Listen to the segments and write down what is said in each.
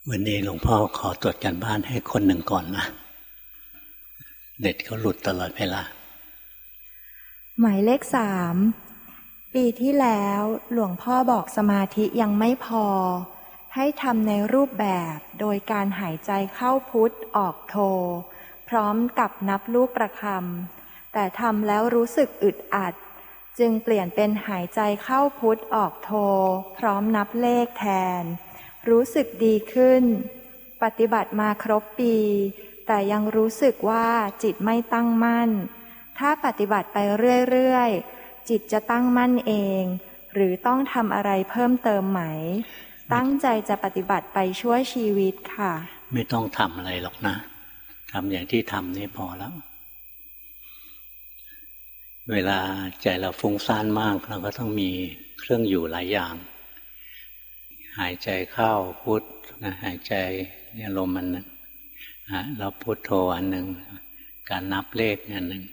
วันนี้หลวงพ่อขอตรวจการบ้านให้คนหนึ่งก่อนนะเด็ดเขาหลุดตลอดเวลาหมายเลข 3ปีที่แล้วหลวงพ่อบอกสมาธิยังไม่พอให้ทำในรูปแบบโดยการหายใจเข้าพุทออกโทพร้อมกับนับลูกประคำแต่ทำแล้วรู้สึกอึดอัดจึงเปลี่ยนเป็นหายใจเข้าพุทออกโทพร้อมนับเลขแทนรู้สึกดีขึ้นปฏิบัติมาครบปีแต่ยังรู้สึกว่าจิตไม่ตั้งมั่นถ้าปฏิบัติไปเรื่อยๆจิตจะตั้งมั่นเองหรือต้องทำอะไรเพิ่มเติมไหมตั้งใจจะปฏิบัติไปชั่วชีวิตค่ะไม่ต้องทำอะไรหรอกนะทำอย่างที่ทำนี่พอแล้วเวลาใจเราฟุ้งซ่านมากเราก็ต้องมีเครื่องอยู่หลายอย่างหายใจเข้าพุทนะหายใจเนี่ยลมอันนึงแล้วพุทโธอันหนึ่งการนับเลขอันหนึ่ง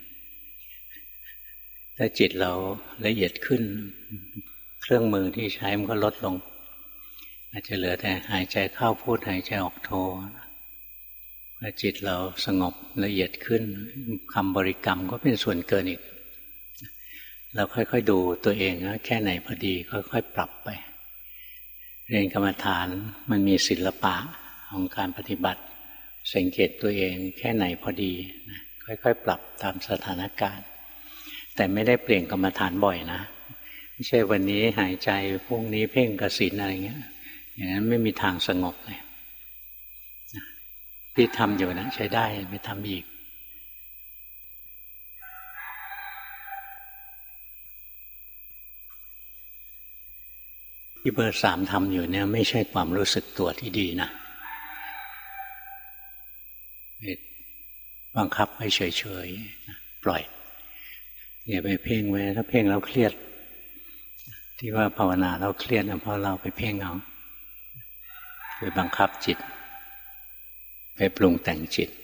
ถ้าจิตเราละเอียดขึ้นเครื่องมือที่ใช้มันก็ลดลงอาจจะเหลือแต่หายใจเข้าพุทหายใจออกโธพอจิตเราสงบละเอียดขึ้นคำบริกรรมก็เป็นส่วนเกินอีกเราค่อยๆดูตัวเองแค่ไหนพอดีค่อยๆปรับไปเรียนกรรมฐานมันมีศิลปะของการปฏิบัติสังเกตตัวเองแค่ไหนพอดีนะค่อยๆปรับตามสถานการณ์แต่ไม่ได้เปลี่ยนกรรมฐานบ่อยนะไม่ใช่วันนี้หายใจพรุ่งนี้เพ่งกสิณอะไรเงี้ยอย่างนั้นไม่มีทางสงบเลยที่ทำอยู่นะใช้ได้ไม่ทำอีกที่เบอร์ 3ทำอยู่เนี่ยไม่ใช่ความรู้สึกตัวที่ดีนะบังคับให้เฉยๆปล่อยอย่าไปเพ่งไว้ถ้าเพ่งแล้วเครียดที่ว่าภาวนาเราเครียดเพราะเราไปเพ่งเอาไปบังคับจิตไปปรุงแต่งจิต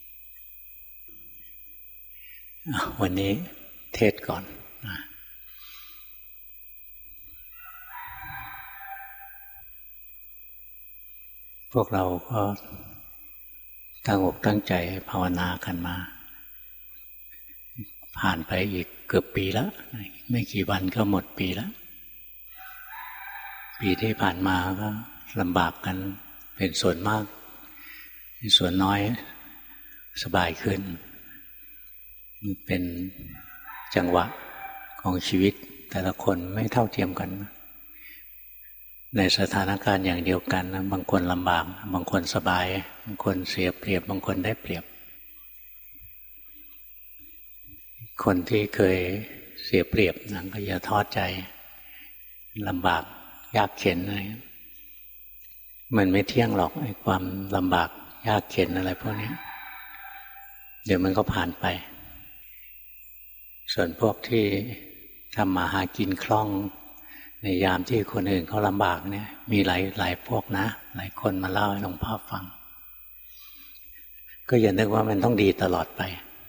วันนี้เทศก่อนพวกเราก็ตั้งอกตั้งใจภาวนากันมาผ่านไปอีกเกือบปีแล้วไม่กี่วันก็หมดปีแล้วปีที่ผ่านมาก็ลำบากกันเป็นส่วนมากส่วนน้อยสบายขึ้นมันเป็นจังหวะของชีวิตแต่ละคนไม่เท่าเทียมกันในสถานการณ์อย่างเดียวกันนะบางคนลำบากบางคนสบายบางคนเสียเปรียบบางคนได้เปรียบคนที่เคยเสียเปรียบนะก็อย่าท้อใจลำบากยากเข็ญอะไรมันไม่เที่ยงหรอกไอ้ความลำบากยากเข็ญอะไรพวกนี้เดี๋ยวมันก็ผ่านไปส่วนพวกที่ทำมาหากินคล่องในยามที่คนอื่นเขาลำบากเนี่ยมีหลายพวกนะหลายคนมาเล่าให้หลวงพ่อฟังก็อย่านึกว่ามันต้องดีตลอดไป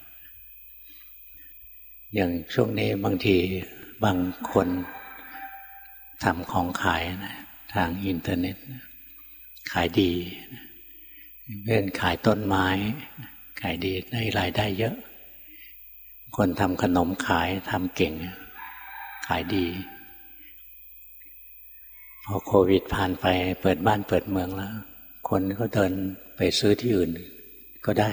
อย่างช่วงนี้บางทีบางคนทำของขายนะทางอินเทอร์เน็ตขายดีเป็นขายต้นไม้ขายดีได้รายได้เยอะคนทำขนมขายทำเก่งขายดีพอโควิดผ่านไปเปิดบ้านเปิดเมืองแล้วคนก็เดินไปซื้อที่อื่นก็ได้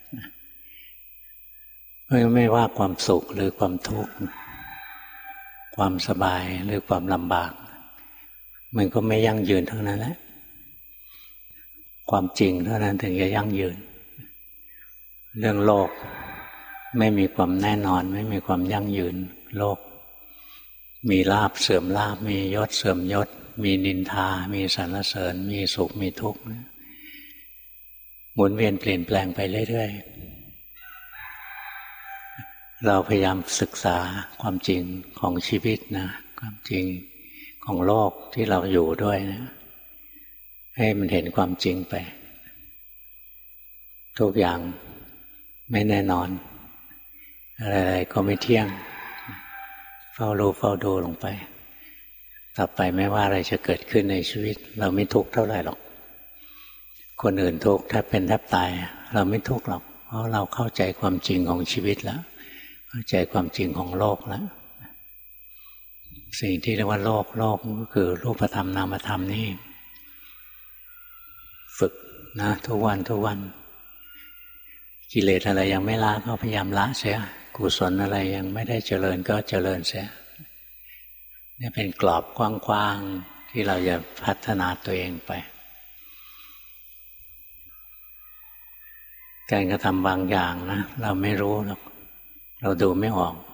ไม่ว่าความสุขหรือความทุกข์ความสบายหรือความลำบากมันก็ไม่ยั่งยืนทั้งนั้นแหละความจริงเท่านั้นถึงจะยั่งยืนเรื่องโลกไม่มีความแน่นอนไม่มีความยั่งยืนโลกมีลาภเสื่อมลาภมียศเสื่อมยศมีนินทามีสรรเสริญมีสุขมีทุกข์หมุนเวียนเปลี่ยนแปลงไปเรื่อยๆเราพยายามศึกษาความจริงของชีวิตนะความจริงของโลกที่เราอยู่ด้วยนะให้มันเห็นความจริงไปทุกอย่างไม่แน่นอนอะไรๆก็ไม่เที่ยงเฝ้ารู้เฝ้าดูลงไปต่อไปไม่ว่าอะไรจะเกิดขึ้นในชีวิตเราไม่ทุกข์เท่าไหร่หรอกคนอื่นทุกข์แทบเป็นแทบตายเราไม่ทุกข์หรอกเพราะเราเข้าใจความจริงของชีวิตแล้วเข้าใจความจริงของโลกแล้วสิ่งที่เรียกว่าโลกก็คือรูปธรรมนามธรรมนี่ฝึกนะทุกวันกิเลสอะไรยังไม่ละก็พยายามละเสียกุศลอะไรยังไม่ได้เจริญก็เจริญเสียนี่เป็นกรอบกว้างๆที่เราจะพัฒนาตัวเองไปการกระทำบางอย่างนะเราไม่รู้หรอกเราดูไม่ออก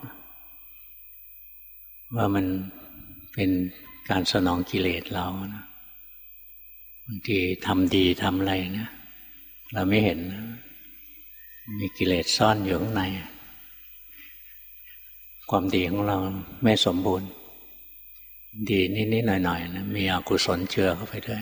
ว่ามันเป็นการสนองกิเลสเรานะบางทีทำดีทำอะไรนะเราไม่เห็นนะมีกิเลสซ่อนอยู่ข้างในความดีของเราไม่สมบูรณ์ดีนิดๆหน่อยๆนะมีอกุศลเจือเข้าไปด้วย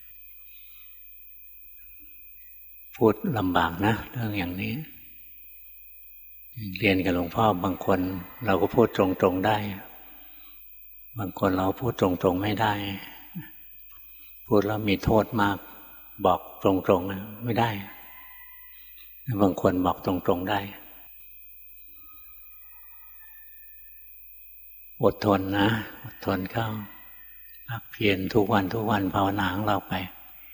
พูดลำบากนะเรื่องอย่างนี้เรียนกับหลวงพ่อบางคนเราก็พูดตรงๆได้บางคนเราพูดตรงๆไม่ได้พูดแล้วมีโทษมากบอกตรงๆไม่ได้บางคนบอกตรงๆได้อดทนนะอดทนเข้าภาคเพียรทุกวันภาวนาของเราไป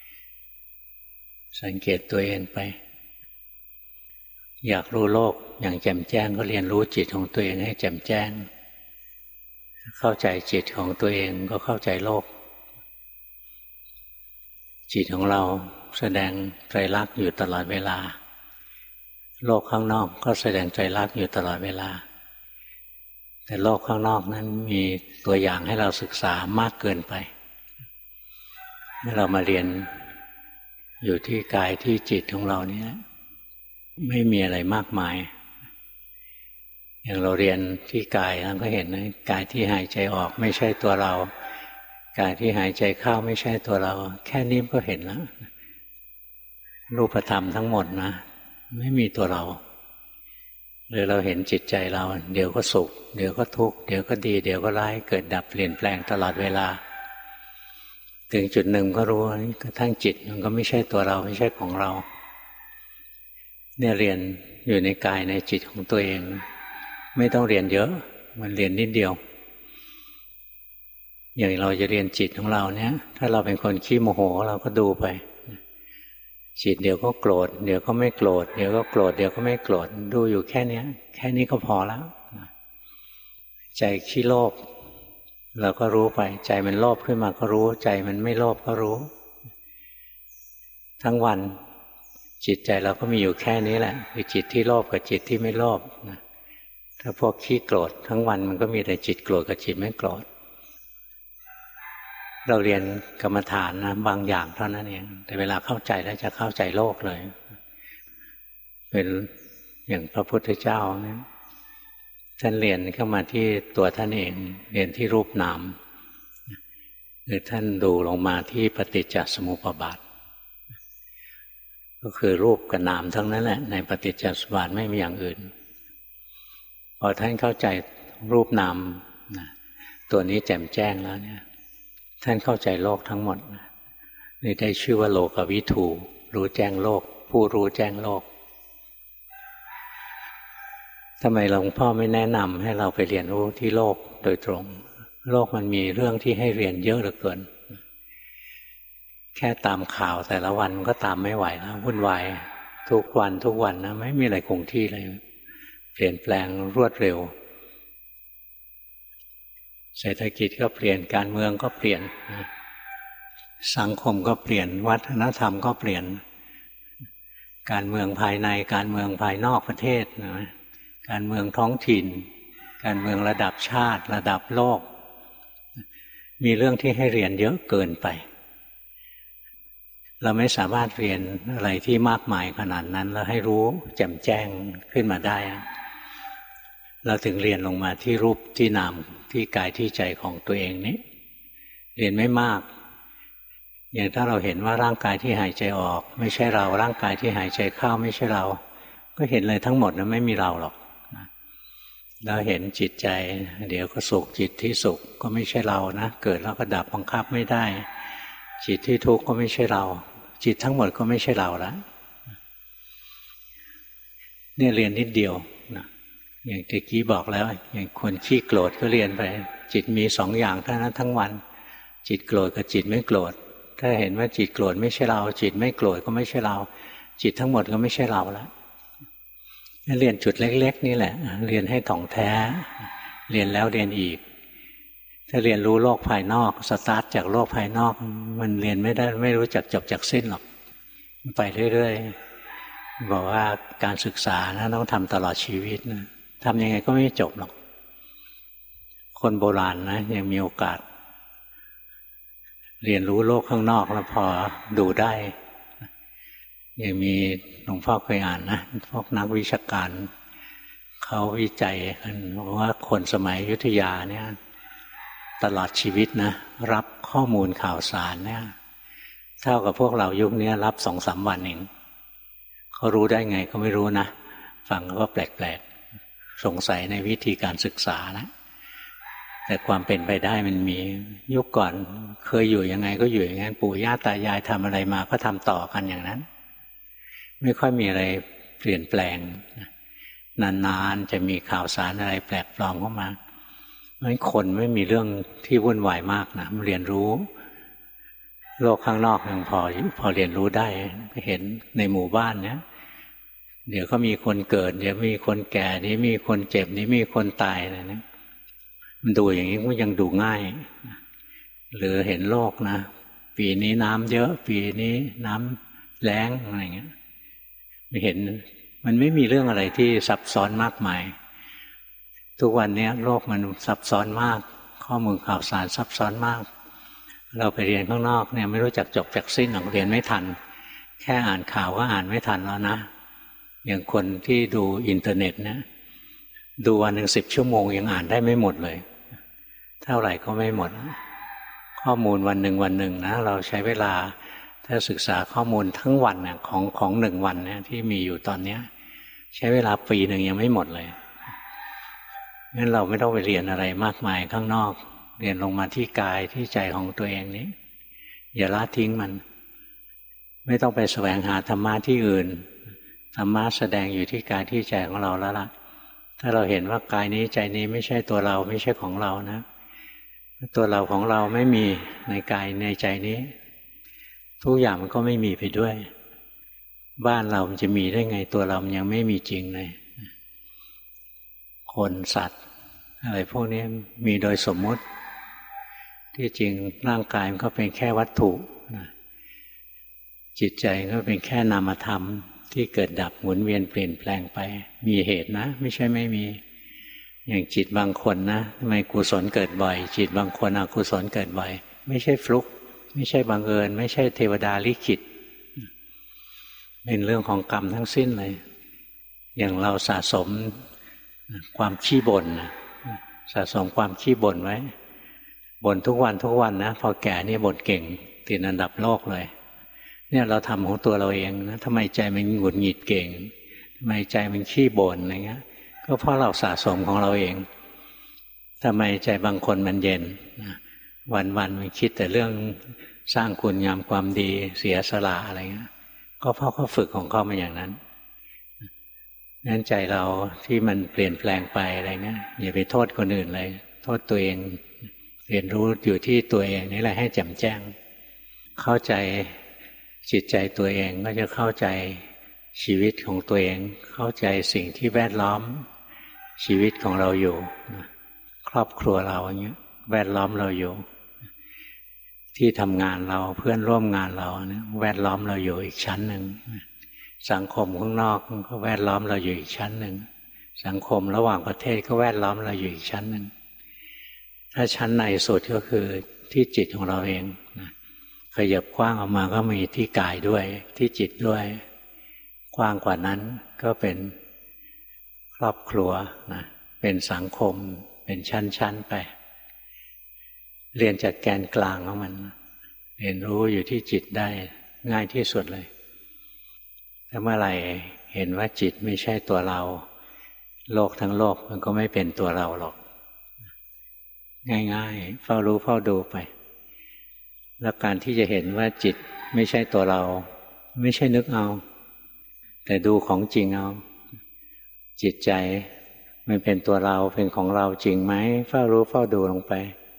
สังเกตตัวเองไปอยากรู้โลกอย่างแจ่มแจ้งก็เรียนรู้จิตของตัวเองให้แจ่มแจ้งเข้าใจจิตของตัวเองก็เข้าใจโลกจิตของเราแสดงไตรลักษณ์อยู่ตลอดเวลาโลกข้างนอกก็แสดงไตรลักษณ์อยู่ตลอดเวลาแต่โลกข้างนอกนั้นมีตัวอย่างให้เราศึกษามากเกินไปเมื่อเรามาเรียนอยู่ที่กายที่จิตของเราเนี่ยไม่มีอะไรมากมายอย่างเราเรียนที่กายเราก็เห็นนะกายที่หายใจออกไม่ใช่ตัวเรากายที่หายใจเข้าไม่ใช่ตัวเราแค่นี้ก็เห็นแล้วรูปธรรมทั้งหมดนะไม่มีตัวเราหรือเราเห็นจิตใจเราเดี๋ยวก็สุขเดี๋ยวก็ทุกข์เดี๋ยวก็ดีเดี๋ยวก็ร้ายเกิดดับเปลี่ยนแปลงตลอดเวลาถึงจุดหนึ่งก็รู้กระทั่งจิตมันก็ไม่ใช่ตัวเราไม่ใช่ของเราเนี่ยเรียนอยู่ในกายในจิตของตัวเองไม่ต้องเรียนเยอะมันเรียนนิดเดียวอย่างเราจะเรียนจิตของเราเนี่ยถ้าเราเป็นคนขี้โมโหเราก็ดูไปจิตเดี๋ยวก็โกรธเดี๋ยวก็ไม่โกรธเดี๋ยวก็โกรธเดี๋ยวก็ไม่โกรธดูอยู่แค่นี้ก็พอแล้วใจขี้โลภเราก็รู้ไปใจมันโลภขึ้นมาก็รู้ใจมันไม่โลภก็รู้ทั้งวันจิตใจเราก็มีอยู่แค่นี้แหละคือจิตที่โลภกับจิตที่ไม่โลภถ้าพวกขี้โกรธทั้งวันมันก็มีแต่จิตโกรธกับจิตไม่โกรธเราเรียนกรรมฐานนะบางอย่างเท่านั้นเองแต่เวลาเข้าใจแล้วจะเข้าใจโลกเลยเป็นอย่างพระพุทธเจ้านะท่านเรียนเข้ามาที่ตัวท่านเองเรียนที่รูปนามหรือท่านดูลงมาที่ปฏิจจสมุปบาทก็คือรูปกับนามทั้งนั้นแหละในปฏิจจสมุปบาทไม่มีอย่างอื่นพอท่านเข้าใจรูปนามตัวนี้แจ่มแจ้งแล้วเนี่ยท่านเข้าใจโลกทั้งหมดนี่ได้ชื่อว่าโลกวิถูรู้แจ้งโลกผู้รู้แจ้งโลกทำไมหลวงพ่อไม่แนะนำให้เราไปเรียนรู้ที่โลกโดยตรงโลกมันมีเรื่องที่ให้เรียนเยอะเหลือเกินแค่ตามข่าวแต่ละวันก็ตามไม่ไหวแล้ววุ่นวายทุกวันนะไม่มีอะไรคงที่เลยเปลี่ยนแปลงรวดเร็วเศรษฐกิจก็เปลี่ยนการเมืองก็เปลี่ยนสังคมก็เปลี่ยนวัฒนธรรมก็เปลี่ยนการเมืองภายในการเมืองภายนอกประเทศนะการเมืองท้องถิ่นการเมืองระดับชาติระดับโลกมีเรื่องที่ให้เรียนเยอะเกินไปเราไม่สามารถเรียนอะไรที่มากมายขนาดนั้นแล้วให้รู้แจ่มแจ้งขึ้นมาได้เราถึงเรียนลงมาที่รูปที่นามที่กายที่ใจของตัวเองนี้เรียนไม่มากอย่างถ้าเราเห็นว่าร่างกายที่หายใจออกไม่ใช่เราร่างกายที่หายใจเข้าไม่ใช่เราก็เห็นเลยทั้งหมดนะไม่มีเราหรอกเราเห็นจิตใจเดี๋ยวก็สุขจิตที่สุขก็ไม่ใช่เรานะเกิดแล้วก็ดับบังคับไม่ได้จิตที่ทุกข์ก็ไม่ใช่เราจิตทั้งหมดก็ไม่ใช่เราแล้วเนี่ยเรียนนิดเดียวนะอย่างตะกี้บอกแล้วอย่างคนขี้โกรธก็เรียนไปจิตมี2 อย่างเท่านั้นทั้งวันจิตโกรธกับจิตไม่โกรธถ้าเห็นว่าจิตโกรธไม่ใช่เราจิตไม่โกรธก็ไม่ใช่เราจิตทั้งหมดก็ไม่ใช่เราแล้วเรียนจุดเล็กๆนี่แหละเรียนให้ถ่องแท้เรียนแล้วเรียนอีกถ้าเรียนรู้โลกภายนอกสตาร์ทจากโลกภายนอกมันเรียนไม่ได้ไม่รู้จักจบจากสิ้นหรอกไปเรื่อยๆบอกว่าการศึกษานะต้องทำตลอดชีวิตนะทำยังไงก็ไม่จบหรอกคนโบราณนะยังมีโอกาสเรียนรู้โลกข้างนอกแล้วพอดูได้ยังมีหลวงพ่อเคยอ่านนะพวกนักวิชาการเขาวิจัยกันว่าคนสมัยอยุธยาเนี่ยตลอดชีวิตนะรับข้อมูลข่าวสารเนี่ยเท่ากับพวกเรายุคนี้รับ 2-3 วันเองเขารู้ได้ไงก็ไม่รู้นะฟังก็แปลกๆสงสัยในวิธีการศึกษานะแต่ความเป็นไปได้มันมียุคก่อนเคยอยู่ยังไงก็อยู่อย่างนั้นปู่ย่าตายายทำอะไรมาก็ทำต่อกันอย่างนั้นไม่ค่อยมีอะไรเปลี่ยนแปลงนานๆจะมีข่าวสารอะไรแปลกปลอมเข้ามาเพราะฉะนั้นคนไม่มีเรื่องที่วุ่นวายมากนะเรียนรู้โลกข้างนอกยังพอเรียนรู้ได้เห็นในหมู่บ้านเนี่ยเดี๋ยวก็มีคนเกิดเดี๋ยวมีคนแก่นี่มีคนเจ็บนี่มีคนตายอะไรเนี่ยมันดูอย่างนี้ก็ยังดูง่ายหรือเห็นโลกนะปีนี้น้ำเยอะปีนี้น้ำแล้งอะไรเงี้ยไม่เห็นมันไม่มีเรื่องอะไรที่ซับซ้อนมากมายทุกวันนี้โลกมันซับซ้อนมากข้อมูลข่าวสารซับซ้อนมากเราไปเรียนข้างนอกเนี่ยไม่รู้จักจบจากสิ้นหรอกเรียนไม่ทันแค่อ่านข่าวก็อ่านไม่ทันแล้วนะอย่างคนที่ดูอินเทอร์เน็ตเนี่ยดูวันหนึ่ง10 ชั่วโมงยังอ่านได้ไม่หมดเลยเท่าไหร่ก็ไม่หมดข้อมูลวันหนึ่งนะเราใช้เวลาถ้าศึกษาข้อมูลทั้งวันเนี่ยของ1 วันเนี่ยที่มีอยู่ตอนนี้ใช้เวลาปีหนึ่งยังไม่หมดเลยงั้นเราไม่ต้องไปเรียนอะไรมากมายข้างนอกเรียนลงมาที่กายที่ใจของตัวเองนี้อย่าละทิ้งมันไม่ต้องไปแสวงหาธรรมะที่อื่นธรรมะแสดงอยู่ที่กายที่ใจของเราแล้วล่ะถ้าเราเห็นว่ากายนี้ใจนี้ไม่ใช่ตัวเราไม่ใช่ของเรานะตัวเราของเราไม่มีในกายในใจนี้ทุกอย่างมันก็ไม่มีไปด้วยบ้านเรามันจะมีได้ไงตัวเรามันยังไม่มีจริงเลยคนสัตว์อะไรพวกนี้มีโดยสมมุติที่จริงร่างกายมันก็เป็นแค่วัตถุจิตใจก็เป็นแค่นามธรรมที่เกิดดับหมุนเวียนเปลี่ยนแปลงไปมีเหตุนะไม่ใช่ไม่มีอย่างจิตบางคนนะทำไมกุศลเกิดบ่อยจิตบางคนอกุศลเกิดบ่อยไม่ใช่ฟลุกไม่ใช่บังเอิญไม่ใช่เทวดาลิขิตเป็นเรื่องของกรรมทั้งสิ้นเลยอย่างเราสะสมความขี้บ่นสะสมความขี้บ่นไว้บ่นทุกวันนะพอแก่นี่บ่นเก่งติดอันดับโลกเลยเนี่ยเราทำของตัวเราเองนะทำไมใจมันหงุดหงิดเก่งทำไมใจมันขี้บ่นอะไรเงี้ยก็เพราะเราสะสมของเราเองทำไมใจบางคนมันเย็นวันมันคิดแต่เรื่องสร้างคุณงามความดีเสียสละอะไรเงี้ยก็เพราะเขาฝึกของเขามาอย่างนั้นงั้นใจเราที่มันเปลี่ยนแปลงไปอะไรเงี้ยอย่าไปโทษคนอื่นเลยโทษตัวเองเรียนรู้อยู่ที่ตัวเองนี่แหละให้แจ่มแจ้งเข้าใจจิตใจตัวเองก็จะเข้าใจชีวิตของตัวเองเข้าใจสิ่งที่แวดล้อมชีวิตของเราอยู่ครอบครัวเราอย่างเงี้ยแวดล้อมเราอยู่ที่ทำงานเราเพื่อนร่วมงานเราเนี่ยแวดล้อมเราอยู่อีกชั้นหนึ่งสังคมข้างนอกก็แวดล้อมเราอยู่อีกชั้นหนึ่งสังคมระหว่างประเทศก็แวดล้อมเราอยู่อีกชั้นหนึ่งถ้าชั้นในสุดก็คือที่จิตของเราเองขยับกว้างออกมาก็มีที่กายด้วยที่จิตด้วยกว้างกว่านั้นก็เป็นครอบครัวนะเป็นสังคมเป็นชั้นๆไปเรียนจากแกนกลางของมันเรียนรู้อยู่ที่จิตได้ง่ายที่สุดเลยถ้าเมื่อไหร่เห็นว่าจิตไม่ใช่ตัวเราโลกทั้งโลกมันก็ไม่เป็นตัวเราหรอกง่ายๆเฝ้ารู้เฝ้าดูไปแล้วการที่จะเห็นว่าจิตไม่ใช่ตัวเราไม่ใช่นึกเอาแต่ดูของจริงเอาจิตใจมันเป็นตัวเราเป็นของเราจริงไหมเฝ้ารู้เฝ้าดูลงไป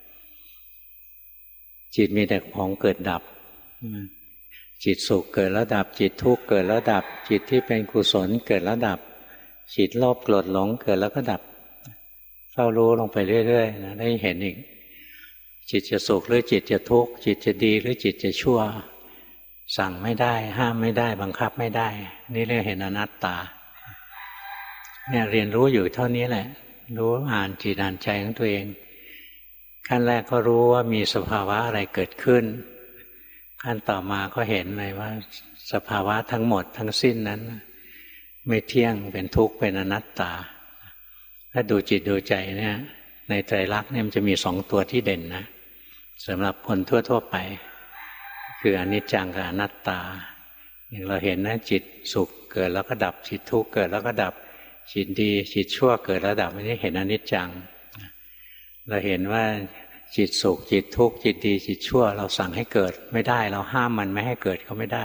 จิตมีแต่ของเกิดดับจิตสุขเกิดแล้วดับจิตทุกข์เกิดแล้วดับจิตที่เป็นกุศลเกิดแล้วดับจิตโลภโกรธหลงเกิดแล้วก็ดับเฝ้ารู้ลงไปเรื่อยๆนะได้เห็นอีกจิตจะสุขหรือจิตจะทุกข์จิตจะดีหรือจิตจะชั่วสั่งไม่ได้ห้ามไม่ได้บังคับไม่ได้นี่เรียกเห็นอนัตตาเนี่ยเรียนรู้อยู่เท่านี้แหละรู้อ่านจิตอ่านใจของตัวเองขั้นแรกก็รู้ว่ามีสภาวะอะไรเกิดขึ้นขั้นต่อมาก็เห็นเลยว่าสภาวะทั้งหมดทั้งสิ้นนั้นไม่เที่ยงเป็นทุกข์เป็นอนัตตาถ้าดูจิตดูใจเนี่ยในไตรลักษณ์เนี่ยมันจะมี2ตัวที่เด่นนะสำหรับคนทั่วๆไปคืออนิจจังกับอนัตตาอย่างเราเห็นนะจิตสุขเกิดแล้วก็ดับจิตทุกข์เกิดแล้วก็ดับจิตดีจิตชั่วเกิดแล้วดับไม่ได้เห็นอนิจจังเราเห็นว่าจิตสุขจิตทุกข์จิตดีจิตชั่วเราสั่งให้เกิดไม่ได้เราห้ามมันไม่ให้เกิดก็ไม่ได้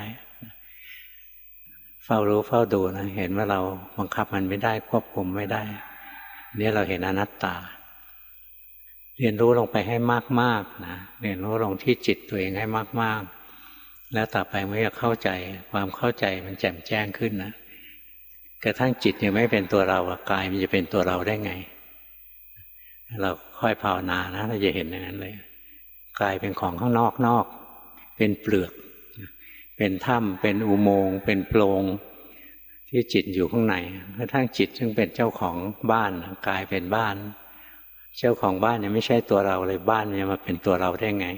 เฝ้ารู้เฝ้าดูนะเห็นว่าเราบังคับมันไม่ได้ควบคุมไม่ได้นี่เราเห็นอนัตตาเรียนรู้ลงไปให้มากๆนะเรียนรู้ลงที่จิตตัวเองให้มากๆแล้วต่อไปเมื่อเข้าใจความเข้าใจมันแจ่มแจ้งขึ้นนะกระทั่งจิตยังไม่เป็นตัวเรากายมันจะเป็นตัวเราได้ไงเราค่อยภาวนานะเราจะเห็นอย่างนั้นเลยกายเป็นของข้างนอกเป็นเปลือกเป็นถ้ำเป็นอุโมงค์เป็นโพรงที่จิตอยู่ข้างในกระทั่งจิตซึ่งเป็นเจ้าของบ้านกายเป็นบ้านเจ้าของบ้านเนี่ยไม่ใช่ตัวเราเลยบ้านเนี่ยมาเป็นตัวเราได้ไง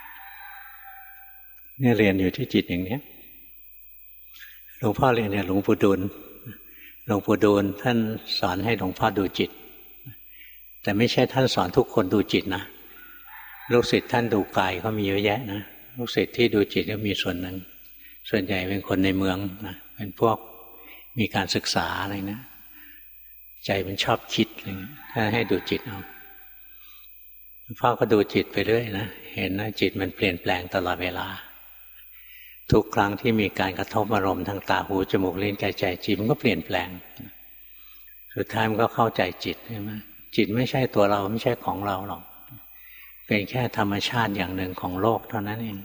เนี่ยเรียนอยู่ที่จิตอย่างนี้หลวงพ่อเรียนเนี่ยหลวงปู่ดูลท่านสอนให้หลวงพ่อดูจิตแต่ไม่ใช่ท่านสอนทุกคนดูจิตนะลูกศิษย์ท่านดูกายก็มีเยอะแยะนะลูกศิษย์ที่ดูจิตก็มีส่วนหนึ่งส่วนใหญ่เป็นคนในเมืองนะเป็นพวกมีการศึกษาอะไรนะใจมันชอบคิดอะไรเงี้ยถ้าให้ดูจิตเอาพ่อก็ดูจิตไปเรื่อยนะเห็นนะจิตมันเปลี่ยนแปลงตลอดเวลาทุกครั้งที่มีการกระทบอารมณ์ทางตาหูจมูกลิ้นกายใจจิตมันก็เปลี่ยนแปลงสุดท้ายมันก็เข้าใจจิตใช่ไหมจิตไม่ใช่ตัวเราไม่ใช่ของเราหรอกเป็นแค่ธรรมชาติอย่างหนึ่งของโลกเท่านั้นเอง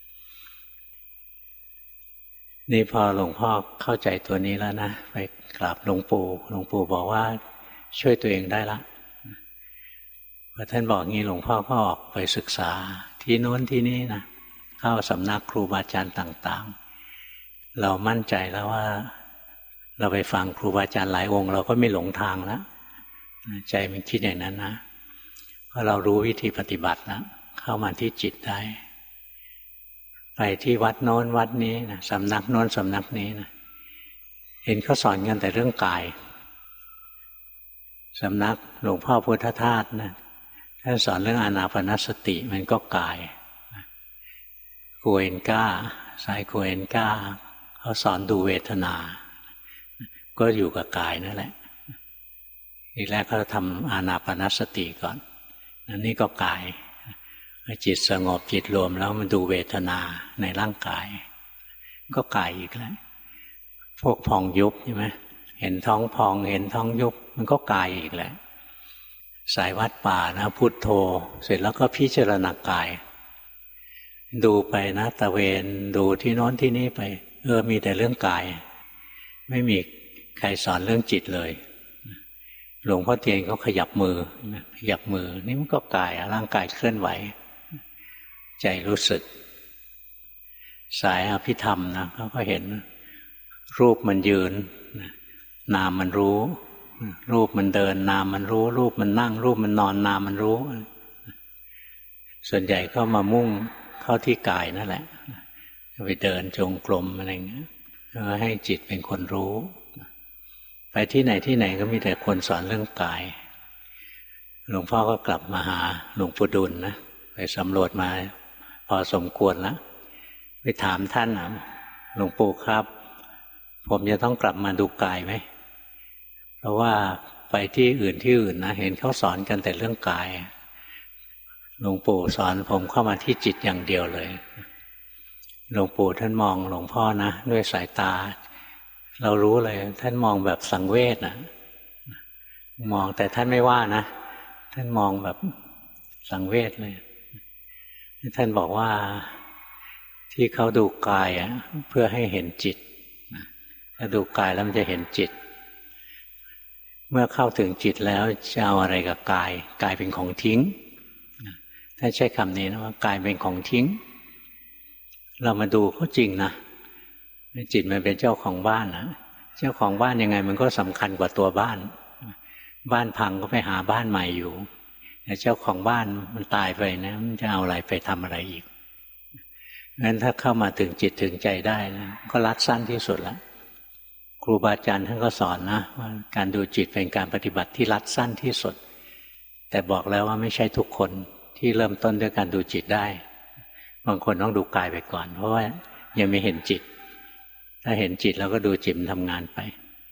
นี่พอหลวงพ่อเข้าใจตัวนี้แล้วนะไปกราบหลวงปู่บอกว่าช่วยตัวเองได้ละพอท่านบอกงี้หลวงพ่อก็ออกไปศึกษาที่โน้นที่นี่นะเข้าสำนักครูบาอาจารย์ต่างๆเรามั่นใจแล้วว่าเราไปฟังครูบาอาจารย์หลายองค์เราก็ไม่หลงทางแล้วใจมันคิดอย่างนั้นนะเพราะเรารู้วิธีปฏิบัติแล้วเข้ามาที่จิตได้ไปที่วัดโน้นวัดนี้นะสำนักโน้นสำนักนี้นะเห็นเขาสอนกันแต่เรื่องกายสำนักหลวงพ่อพุทธทาสนะท่านสอนเรื่องอานาปานสติมันก็กายกูเอนก้าสายกูเอนก้าเขาสอนดูเวทนาก็อยู่กับกายนั่นแหละทีแรกเขาทำอานาปานสติก่อนนี่ก็กายจิตสงบจิตรวมแล้วมันดูเวทนาในร่างกายก็กายอีกแล้วพวกพองยุบใช่ไหมเห็นท้องพองเห็นท้องยุบมันก็กายอีกแล้วสายวัดป่านะพุทโธเสร็จแล้วก็พิจารณากายดูไปนะตะเวนดูที่โน้นที่นี่ไปมีแต่เรื่องกายไม่มีใครสอนเรื่องจิตเลยหลวงพ่อเทียนเขาขยับมือนี่มันก็กายร่างกายเคลื่อนไหวใจรู้สึกสายอภิธรรมนะเขาก็เห็นรูปมันยืนนามมันรู้รูปมันเดินนามมันรู้รูปมันนั่งรูปมันนอนนามมันรู้ส่วนใหญ่ก็มามุ่งเข้าที่กายนั่นแหละไปเดินจงกรมอะไรอย่างเงี้ยให้จิตเป็นคนรู้ไปที่ไหนก็มีแต่คนสอนเรื่องกายหลวงพ่อก็กลับมาหาหลวงปู่ดุลนะไปสำรวจมาพอสมควรแล้วไปถามท่านนะหลวงปู่ครับผมจะต้องกลับมาดูกายไหมเพราะว่าไปที่อื่นนะเห็นเขาสอนกันแต่เรื่องกายหลวงปู่สอนผมเข้ามาที่จิตอย่างเดียวเลยหลวงปู่ท่านมองหลวงพ่อนะด้วยสายตาเรารู้เลยท่านมองแบบสังเวชนะมองแต่ท่านไม่ว่านะท่านมองแบบสังเวชเลยท่านบอกว่าที่เขาดูกายเพื่อให้เห็นจิตถ้าดูกายแล้วมันจะเห็นจิตเมื่อเข้าถึงจิตแล้วจะเอาอะไรกับกายกายเป็นของทิ้งถ้าใช้คำนี้นะว่ากายเป็นของทิ้งเรามาดูก็จริงนะจิตมันเป็นเจ้าของบ้านนะเจ้าของบ้านยังไงมันก็สำคัญกว่าตัวบ้านบ้านพังก็ไปหาบ้านใหม่อยู่แต่เจ้าของบ้านมันตายไปนะมันจะเอาอะไรไปทำอะไรอีกงั้นถ้าเข้ามาถึงจิตถึงใจได้นะก็รัดสั้นที่สุดแล้วครูบาอาจารย์ท่านก็สอนนะว่าการดูจิตเป็นการปฏิบัติที่รัดสั้นที่สุดแต่บอกแล้วว่าไม่ใช่ทุกคนที่เริ่มต้นด้วยการดูจิตได้บางคนต้องดูกายไปก่อนเพราะว่ายังไม่เห็นจิตถ้าเห็นจิตแล้วก็ดูจิตทำงานไป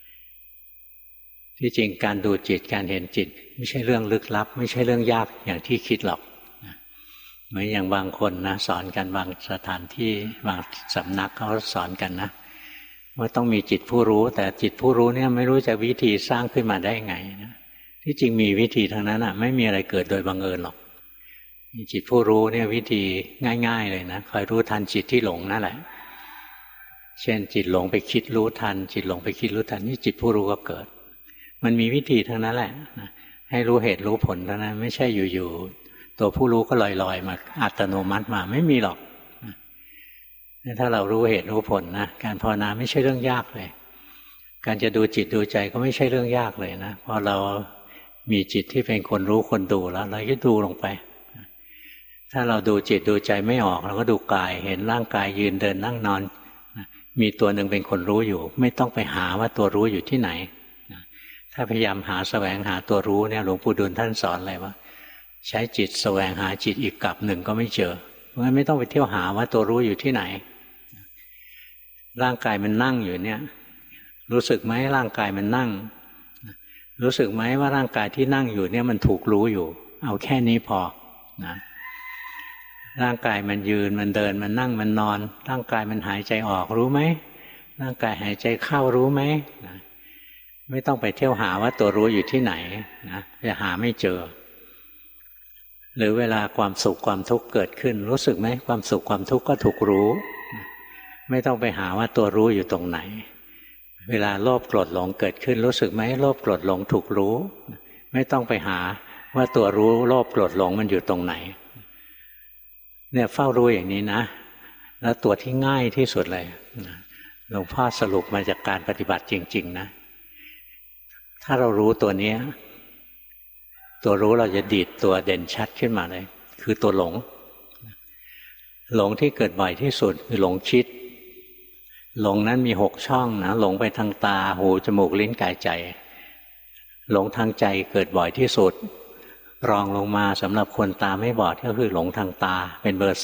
ที่จริงการดูจิตการเห็นจิตไม่ใช่เรื่องลึกลับไม่ใช่เรื่องยากอย่างที่คิดหรอกเหมือนอย่างบางคนนะสอนกันบางสถานที่บางสำนักเขาสอนกันนะว่าต้องมีจิตผู้รู้แต่จิตผู้รู้เนี่ยไม่รู้จะวิธีสร้างขึ้นมาได้ไงนะที่จริงมีวิธีทางนั้นอ่ะไม่มีอะไรเกิดโดยบังเอิญหรอกมีจิตผู้รู้เนี่ยวิธีง่ายๆเลยนะคอยรู้ทันจิตที่หลงนั่นแหละเช่นจิตหลงไปคิดรู้ทันจิตหลงไปคิดรู้ทันนี่จิตผู้รู้ก็เกิดมันมีวิธีทั้งนั้นแหละนะให้รู้เหตุรู้ผลเท่านั้นไม่ใช่อยู่ๆตัวผู้รู้ก็ลอยๆมาอัตโนมัติมาไม่มีหรอกถ้าเรารู้เหตุรู้ผลนะการภาวนาไม่ใช่เรื่องยากเลยการจะดูจิตดูใจก็ไม่ใช่เรื่องยากเลยนะพอเรามีจิตที่เป็นคนรู้คนดูแล้วเราก็ดูลงไปถ้าเราดูจิตดูใจไม่ออกเราก็ดูกายเห็นร่างกายยืนเดินนั่งนอนมีตัวหนึ่งเป็นคนรู้อยู่ไม่ต้องไปหาว่าตัวรู้อยู่ที่ไหนถ้าพยายามหาแสวงหาตัวรู้เนี่ยหลวงปู่ดูลท่านสอนเลยว่าใช้จิตแสวงหาจิตอีกกลับหนึ่งก็ไม่เจอเพราะงั้นไม่ต้องไปเที่ยวหาว่าตัวรู้อยู่ที่ไหนร่างกายมันนั่งอยู่เนี่ยรู้สึกไหมร่างกายมันนั่งรู้สึกไหมว่าร่างกายที่นั่งอยู่เนี่ยมันถูกรู้อยู่เอาแค่นี้พอนะร่างกายมันยืนมันเดินมันนั่งมันนอนร่างกายมันหายใจออกรู้ไหมร่างกายหายใจเข้ารู้ไหมนะไม่ต้องไปเที่ยวหาว่าตัวรู้อยู่ที่ไหนนะจะหาไม่เจอหรือเวลาความสุขความทุกข์เกิดขึ้นรู้สึกไหมความสุขความทุกข์ก็ถูกรู้ไม่ต้องไปหาว่าตัวรู้อยู่ตรงไหนเวลาโลภโกรธหลงเกิดขึ้นรู้สึกไหมโลภโกรธหลงถูกรู้ไม่ต้องไปหาว่าตัวรู้โลภโกรธหลงมันอยู่ตรงไหนเนี่ยเฝ้ารู้อย่างนี้นะแล้วตัวที่ง่ายที่สุดเลยหลวงพ่อสรุปมาจากการปฏิบัติจริงๆนะถ้าเรารู้ตัวนี้ตัวรู้เราจะดีดตัวเด่นชัดขึ้นมาเลยคือตัวหลงหลงที่เกิดบ่อยที่สุดคือหลงคิดหลงนั้นมี6ช่องนะหลงไปทางตาหูจมูกลิ้นกายใจหลงทางใจเกิดบ่อยที่สุดรองลงมาสำหรับคนตาไม่บอดก็คือหลงทางตาเป็นเบอร์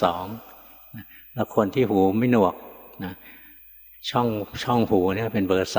2แล้วคนที่หูไม่หนวกนะช่องหูเนี่ยเป็นเบอร์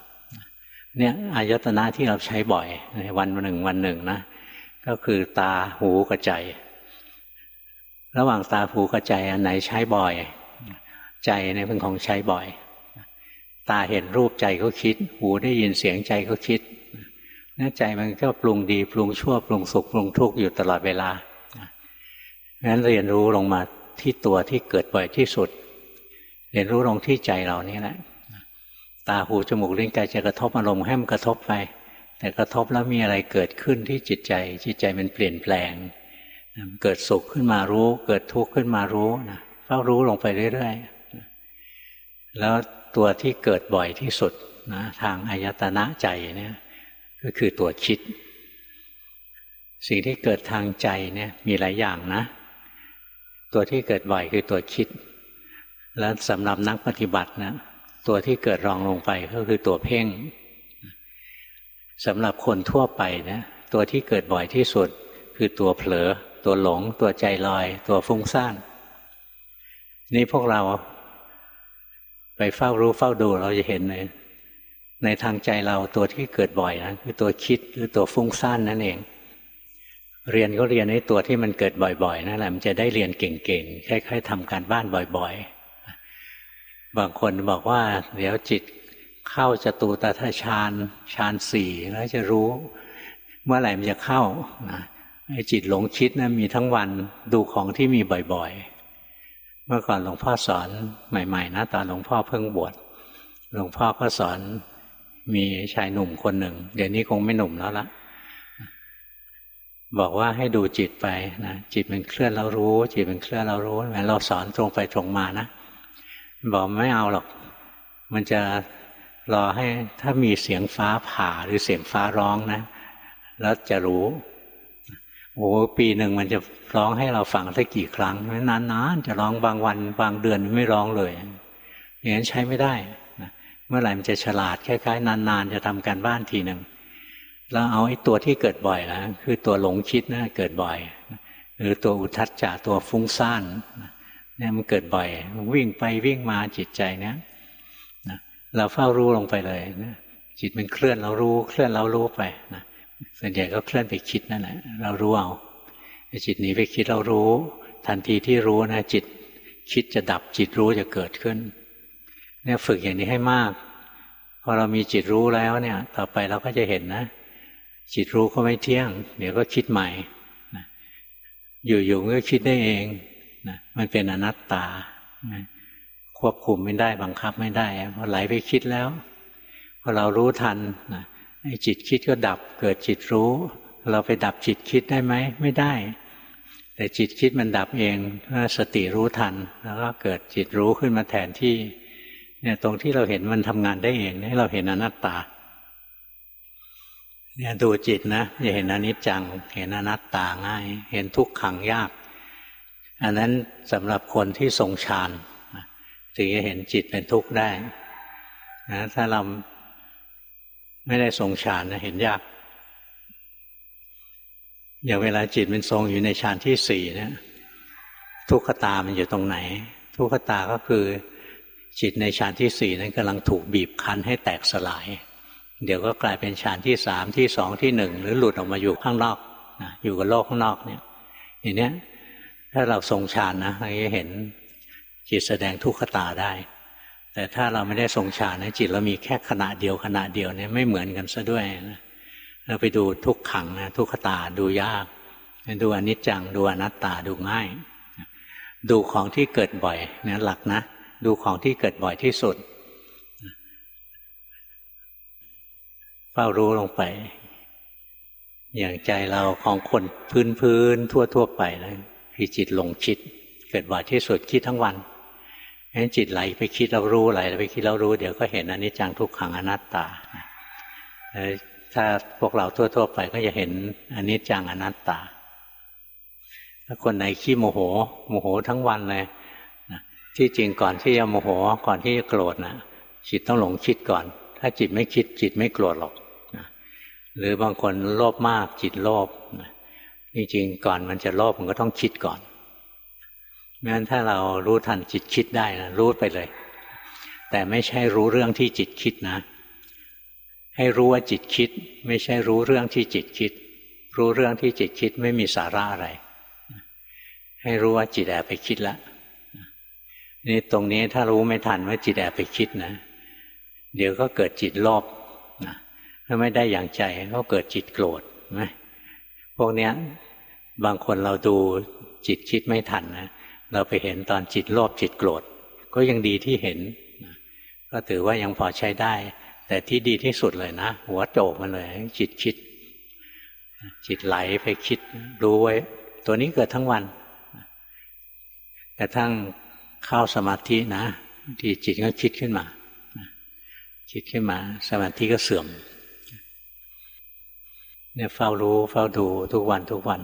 3เนี่ยอายตนะที่เราใช้บ่อยในวันหนึ่งนะก็คือตาหูกับใจระหว่างตาหูกับใจอันไหนใช้บ่อยใจเนี่ยเป็นของใช้บ่อยตาเห็นรูปใจก็คิดหูได้ยินเสียงใจก็คิดนั่นใจมันก็ปรุงดีปรุงชั่วปรุงสุขปรุงทุกข์อยู่ตลอดเวลางั้นเรียนรู้ลงมาที่ตัวที่เกิดบ่อยที่สุดเรียนรู้ลงที่ใจเรานี่แหละตาหูจมูกลิ้นกายจะกระทบอารมณ์ให้มันกระทบไปแต่กระทบแล้วมีอะไรเกิดขึ้นที่จิตใจมันเปลี่ยนแปลงเกิดสุขขึ้นมารู้เกิดทุกข์ขึ้นมารู้นะเฝ้ารู้ลงไปเรื่อยๆแล้วตัวที่เกิดบ่อยที่สุดนะทางอายตนะใจเนี่ยก็คือตัวคิดสิ่งที่เกิดทางใจเนี่ยมีหลายอย่างนะตัวที่เกิดบ่อยคือตัวคิดแล้วสำหรับนักปฏิบัตินะตัวที่เกิดรองลงไปก็คือตัวเพ่งสำหรับคนทั่วไปนะตัวที่เกิดบ่อยที่สุดคือตัวเผลอตัวหลงตัวใจลอยตัวฟุ้งซ่านนี่พวกเราไปเฝ้ารู้เฝ้าดูเราจะเห็นเลยในทางใจเราตัวที่เกิดบ่อยนะคือตัวคิดหรือตัวฟุ้งซ่านนั่นเองเรียนก็เรียนในตัวที่มันเกิดบ่อยๆนั่นแหละมันจะได้เรียนเก่งๆคล้ายๆทำการบ้านบ่อยบางคนบอกว่าเดี๋ยวจิตเข้าจตุตถฌานฌานสี่แล้วจะรู้เมื่อไหร่มันจะเข้านะไอ้จิตหลงคิดนะมีทั้งวันดูของที่มีบ่อยๆเมื่อก่อนหลวงพ่อสอนใหม่ๆนะตอนหลวงพ่อเพิ่งบวชหลวงพ่อก็สอนมีชายหนุ่มคนหนึ่งเดี๋ยวนี้คงไม่หนุ่มแล้วละบอกว่าให้ดูจิตไปนะจิตมันเคลื่อนเรารู้จิตมันเคลื่อนเรารู้แม้เราสอนตรงไปตรงมานะบอกไม่เอาหรอกมันจะรอให้ถ้ามีเสียงฟ้าผ่าหรือเสียงฟ้าร้องนะแล้วจะรู้โอ้ปีหนึ่งมันจะร้องให้เราฟังสักกี่ครั้งนานๆจะร้องบางวันบางเดือนไม่ร้องเลยอย่างนั้นใช้ไม่ได้นะเมื่อไหร่มันจะฉลาดคล้ายๆนานๆจะทำการบ้านทีหนึ่งแล้วเอาไอ้ตัวที่เกิดบ่อยนะคือตัวหลงคิดนะเกิดบ่อยหรือตัวอุทธัจจะตัวฟุ้งซ่านเนี่ยมันเกิดบ่อยวิ่งไปวิ่งมาจิตใจเนี่ยนะเราเฝ้ารู้ลงไปเลยนะจิตมันเคลื่อนเรารู้เคลื่อนเรารู้ไปนะส่วนใหญ่ก็เคลื่อนไปคิดนั่นแหละเรารู้เอาจิตหนีไปคิดเรารู้ทันทีที่รู้นะจิตคิดจะดับจิตรู้จะเกิดขึ้นเนี่ยฝึกอย่างนี้ให้มากพอเรามีจิตรู้แล้วเนี่ยต่อไปเราก็จะเห็นนะจิตรู้ก็ไม่เที่ยงเดี๋ยวก็คิดใหม่นะอยู่ๆก็คิดได้เองนะมันเป็นอนัตตานะควบคุมไม่ได้บังคับไม่ได้พอไหลไปคิดแล้วพอเรารู้ทันนะจิตคิดก็ดับเกิดจิตรู้เราไปดับจิตคิดได้ไหมไม่ได้แต่จิตคิดมันดับเองถ้าสติรู้ทันแล้วก็เกิดจิตรู้ขึ้นมาแทนที่เนี่ยตรงที่เราเห็นมันทำงานได้เองนี่เราเห็นอนัตตาเนี่ยดูจิตนะอย่าเห็นอนิจจังเห็นอนัตตาง่ายเห็นทุกขังยากอันนั้นสำหรับคนที่ทรงฌานถึงจะเห็นจิตเป็นทุกข์ได้นะถ้าเราไม่ได้ทรงฌานนะเห็นยากอย่างเวลาจิตมันทรงอยู่ในฌานที่สี่เนี่ยทุกขตามันอยู่ตรงไหนทุกขตาก็คือจิตในฌานที่สี่นั้นกำลังถูกบีบคั้นให้แตกสลายเดี๋ยวก็กลายเป็นฌานที่สามที่สองที่หนึ่งหรือหลุดออกมาอยู่ข้างนอกนะอยู่กับโลกข้างนอกเนี่ยอย่างเนี้ยถ้าเราทรงฌานนะเราจะเห็นจิตแสดงทุกขตาได้แต่ถ้าเราไม่ได้ทรงฌานนะจิตเรามีแค่ขณะเดียวเนี่ยไม่เหมือนกันซะด้วยนะเราไปดูทุกขังนะทุกขตาดูยากดูอนิจจังดูอนัตตาดูง่ายดูของที่เกิดบ่อยเนี่ยหลักนะดูของที่เกิดบ่อยที่สุดเฝ้ารู้ลงไปอย่างใจเราของคนพื้นทั่วไปนะคือจิตหลงคิดเกิดบ่อยที่สุดคิดทั้งวันงั้นจิตไหลไปคิดเรารู้ไหลไปคิดเรารู้เดี๋ยวก็เห็นอนิจจังทุกขังอนัตตาถ้าพวกเราทั่วไปก็จะเห็นอนิจจังอนัตตาถ้าคนไหนขี้โมโหทั้งวันเลยที่จริงก่อนที่จะโมโหก่อนที่จะโกรธนะจิตต้องหลงคิดก่อนถ้าจิตไม่คิดจิตไม่โกรธหรอกหรือบางคนโลภมากจิตโลภจริงๆก่อนมันจะโลภมันก็ต้องคิดก่อนงั้นถ้าเรารู้ทันจิตคิดได้นะรู้ไปเลยแต่ไม่ใช่รู้เรื่องที่จิตคิดนะให้รู้ว่าจิตคิดไม่ใช่รู้เรื่องที่จิตคิดรู้เรื่องที่จิตคิดไม่มีสาระอะไรให้รู้ว่าจิตแอบไปคิดแล้วนี่ตรงนี้ถ้ารู้ไม่ทันว่าจิตแอบไปคิดนะเดี๋ยวก็เกิดจิตโลภนะถ้าไม่ได้อย่างใจก็เกิดจิตโกรธไหมพวกเนี้ยบางคนเราดูจิตคิดไม่ทันนะเราไปเห็นตอนจิตโลภจิตโกรธก็ยังดีที่เห็นก็ถือว่ายังพอใช้ได้แต่ที่ดีที่สุดเลยนะหัวโจกมันเลยจิตคิดจิตไหลไปคิดรู้ไว้ตัวนี้เกิดทั้งวันกระทั่งเข้าสมาธินะที่จิตก็คิดขึ้นมาคิดขึ้นมาสมาธิก็เสื่อมเนี่ยเฝ้ารู้เฝ้าดูทุกวัน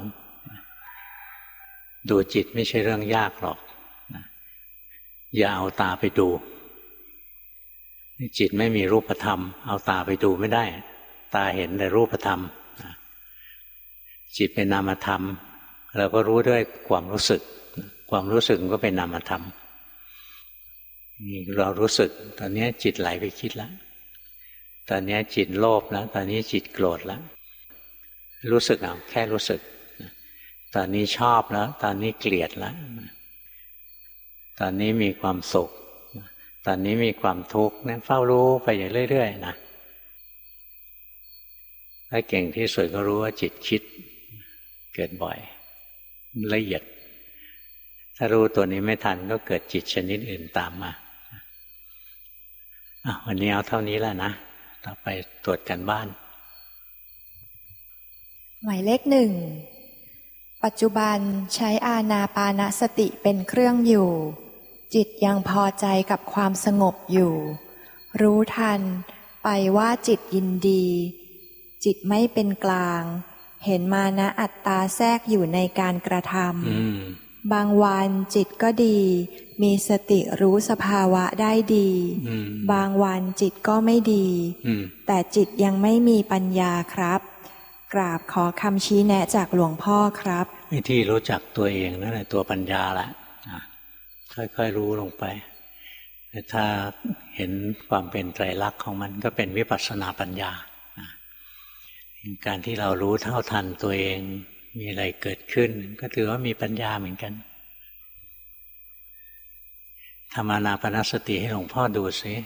ดูจิตไม่ใช่เรื่องยากหรอกอย่าเอาตาไปดูจิตไม่มีรูปธรรมเอาตาไปดูไม่ได้ตาเห็นแต่รูปธรรมจิตเป็นนามธรรมเราก็รู้ด้วยความรู้สึกก็เป็นนามธรรมเรารู้สึกตอนนี้จิตไหลไปคิดแล้วตอนนี้จิตโลภแล้วตอนนี้จิตโกรธแล้วรู้สึกเอาแค่รู้สึกตอนนี้ชอบแล้วตอนนี้เกลียดแล้วตอนนี้มีความสุขตอนนี้มีความทุกข์นั้นเฝ้ารู้ไปอย่างเรื่อยๆนะถ้าเก่งที่สุดก็รู้ว่าจิตคิดเกิดบ่อยละเอียดถ้ารู้ตัวนี้ไม่ทันก็เกิดจิตชนิดอื่นตามมาวันนี้เอาเท่านี้แล้วนะต่อไปตรวจกันบ้านหมายเลข 1ปัจจุบันใช้อานาปานสติเป็นเครื่องอยู่จิตยังพอใจกับความสงบอยู่รู้ทันไปว่าจิตยินดีจิตไม่เป็นกลางเห็นมานะอัตตาแทรกอยู่ในการกระทำบางวันจิตก็ดีมีสติรู้สภาวะได้ดีบางวันจิตก็ไม่ดีแต่จิตยังไม่มีปัญญาครับกราบขอคำชี้แนะจากหลวงพ่อครับวิธีรู้จักตัวเองนั่นแหละตัวปัญญาแหละค่อยๆรู้ลงไปแต่ถ้าเห็นความเป็นไตรลักษณ์ของมันก็เป็นวิปัสสนาปัญญาการที่เรารู้เท่าทันตัวเองมีอะไรเกิดขึ้นก็ถือว่ามีปัญญาเหมือนกันทำอานาปานสติให้หลวงพ่อดูสิ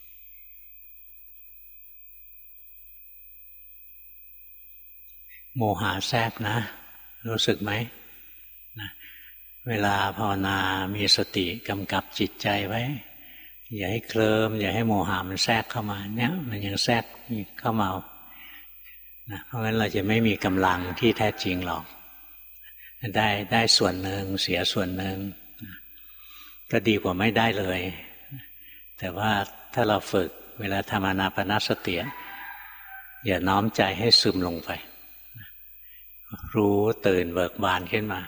โมหะแทรกนะรู้สึกไหมนะเวลาภาวนามีสติกำกับจิตใจไว้อย่าให้เคลิ้มอย่าให้โมหะมันแทรกเข้ามาเนี่ยมันยังแทรกเข้ามานะเพราะงั้นเราจะไม่มีกำลังที่แท้จริงหรอกได้ส่วนหนึ่งเสียส่วนหนึ่งก็ดีกว่าไม่ได้เลยแต่ว่าถ้าเราฝึกเวลาทำอานาปานสติอย่าน้อมใจให้ซึมลงไปรู้ตื่นเบิกบานขึ้นมา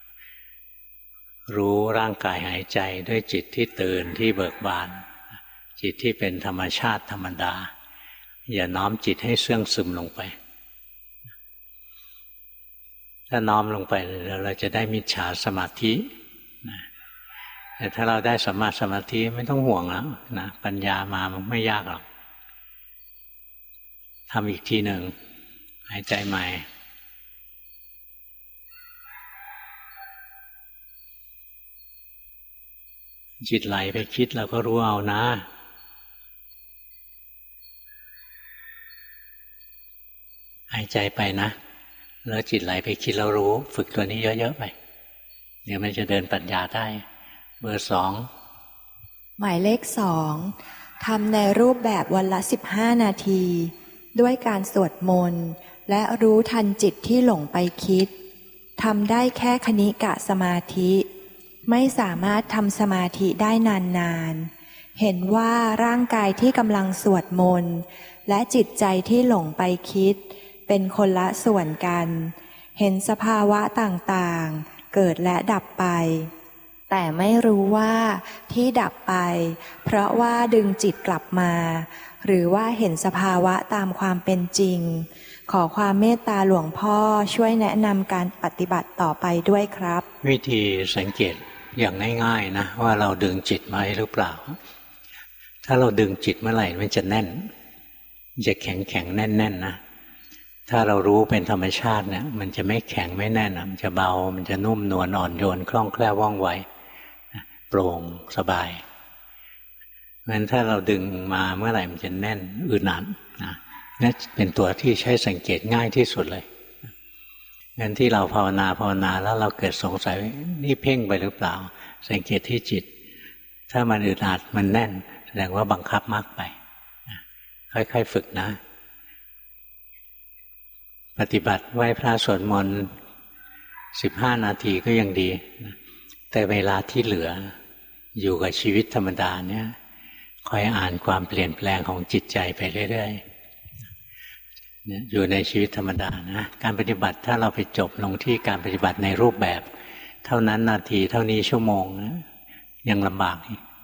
รู้ร่างกายหายใจด้วยจิตที่ตื่นที่เบิกบานจิตที่เป็นธรรมชาติธรรมดาอย่าน้อมจิตให้เสื่องซึมลงไปถ้าน้อมลงไปเราจะได้มิจฉาสมาธิแต่ถ้าเราได้สัมมาสมาธิไม่ต้องห่วงแล้วนะปัญญามามันไม่ยากหรอกทำอีกทีหนึ่งหายใจใหม่จิตไหลไปคิดเราก็รู้เอานะหายใจไปนะแล้วจิตไหลไปคิดเรารู้ฝึกตัวนี้เยอะๆไปเดี๋ยวมันจะเดินปัญญาได้เบอร์ 2 หมายเลข 2ทำในรูปแบบวันละ15 นาทีด้วยการสวดมนต์และรู้ทันจิตที่หลงไปคิดทำได้แค่คณิกะสมาธิไม่สามารถทำสมาธิได้นานๆเห็นว่าร่างกายที่กำลังสวดมนต์และจิตใจที่หลงไปคิดเป็นคนละส่วนกันเห็นสภาวะต่างๆเกิดและดับไปแต่ไม่รู้ว่าที่ดับไปเพราะว่าดึงจิตกลับมาหรือว่าเห็นสภาวะตามความเป็นจริงขอความเมตตาหลวงพ่อช่วยแนะนำการปฏิบัติต่อไปด้วยครับวิธีสังเกตอย่างง่ายๆนะว่าเราดึงจิตมาหรือเปล่าถ้าเราดึงจิตเมื่อไหร่มันจะแน่นจะแข็งๆแน่นๆนะถ้าเรารู้เป็นธรรมชาติเนี่ยมันจะไม่แข็งไม่แน่นมันจะเบามันจะนุ่มนวลอ่อนโยนคล่องแคล่วว่องไวโปร่งสบายงั้นถ้าเราดึงมาเมื่อไหร่มันจะแน่นอึดอัดนะนี่เป็นตัวที่ใช้สังเกตง่ายที่สุดเลยงั้นที่เราภาวนาแล้วเราเกิดสงสัยนี่เพ่งไปหรือเปล่าสังเกตที่จิตถ้ามันอึดอัดมันแน่นแสดงว่าบังคับมากไปค่อยๆฝึกนะปฏิบัติไหว้พระสวดมนต์15 นาทีก็ยังดีแต่เวลาที่เหลืออยู่กับชีวิตธรรมดาเนี่ยคอยอ่านความเปลี่ยนแปลงของจิตใจไปเรื่อยๆอยู่ในชีวิตธรรมดานะการปฏิบัติถ้าเราไปจบลงที่การปฏิบัติในรูปแบบเท่านั้นนาทีเท่านี้ชั่วโมงนะยังลำบาก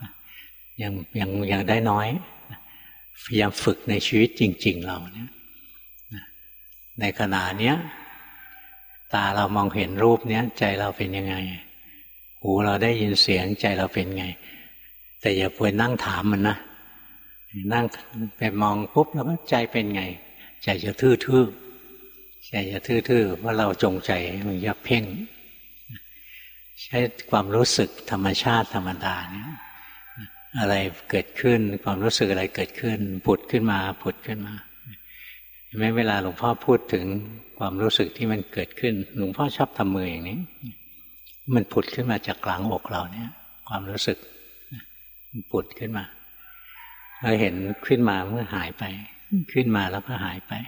ยังได้น้อยพยายามฝึกในชีวิตจริงๆเราเนี่ยในขณะเนี้ยตาเรามองเห็นรูปเนี้ยใจเราเป็นยังไงหูเราได้ยินเสียงใจเราเป็นไงแต่อย่าไปนั่งถามมันนะนั่งไปมองปุ๊บแล้วก็ใจเป็นไงใจจะทื่อๆใจจะทื่อๆว่าเราจงใจมันจะเพ่งใช้ความรู้สึกธรรมชาติธรรมดาเนี่ยอะไรเกิดขึ้นความรู้สึกอะไรเกิดขึ้นผุดขึ้นมาผุดขึ้นมาเห็นไหมเวลาหลวงพ่อพูดถึงความรู้สึกที่มันเกิดขึ้นหลวงพ่อชอบทำมืออย่างนี้มันผุดขึ้นมาจากกลางอกเราเนี่ยความรู้สึกมันผุดขึ้นมาเราเห็นขึ้นมาเมื่อหายไปขึ้นมาแล้วก็หายไป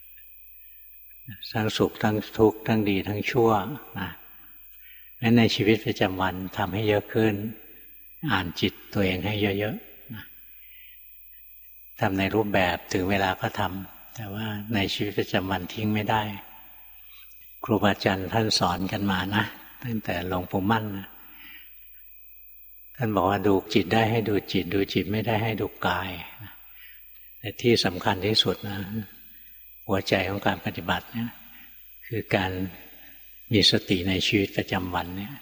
ทั้งสุขทั้งทุกข์ทั้งดีทั้งชั่วนะงั้นในชีวิตประจำวันทำให้เยอะขึ้นอ่านจิตตัวเองให้เยอะๆนะทำในรูปแบบถึงเวลาก็ทำแต่ว่าในชีวิตประจำวันทิ้งไม่ได้ครูบาอาจารย์ท่านสอนกันมานะตั้งแต่หลวงปู่มั่นนะท่านบอกว่าดูจิตได้ให้ดูจิตดูจิตไม่ได้ให้ดูกายแต่ที่สำคัญที่สุดนะหัวใจของการปฏิบัติเนี่ยคือการมีสติในชีวิตประจำวันเนี่ย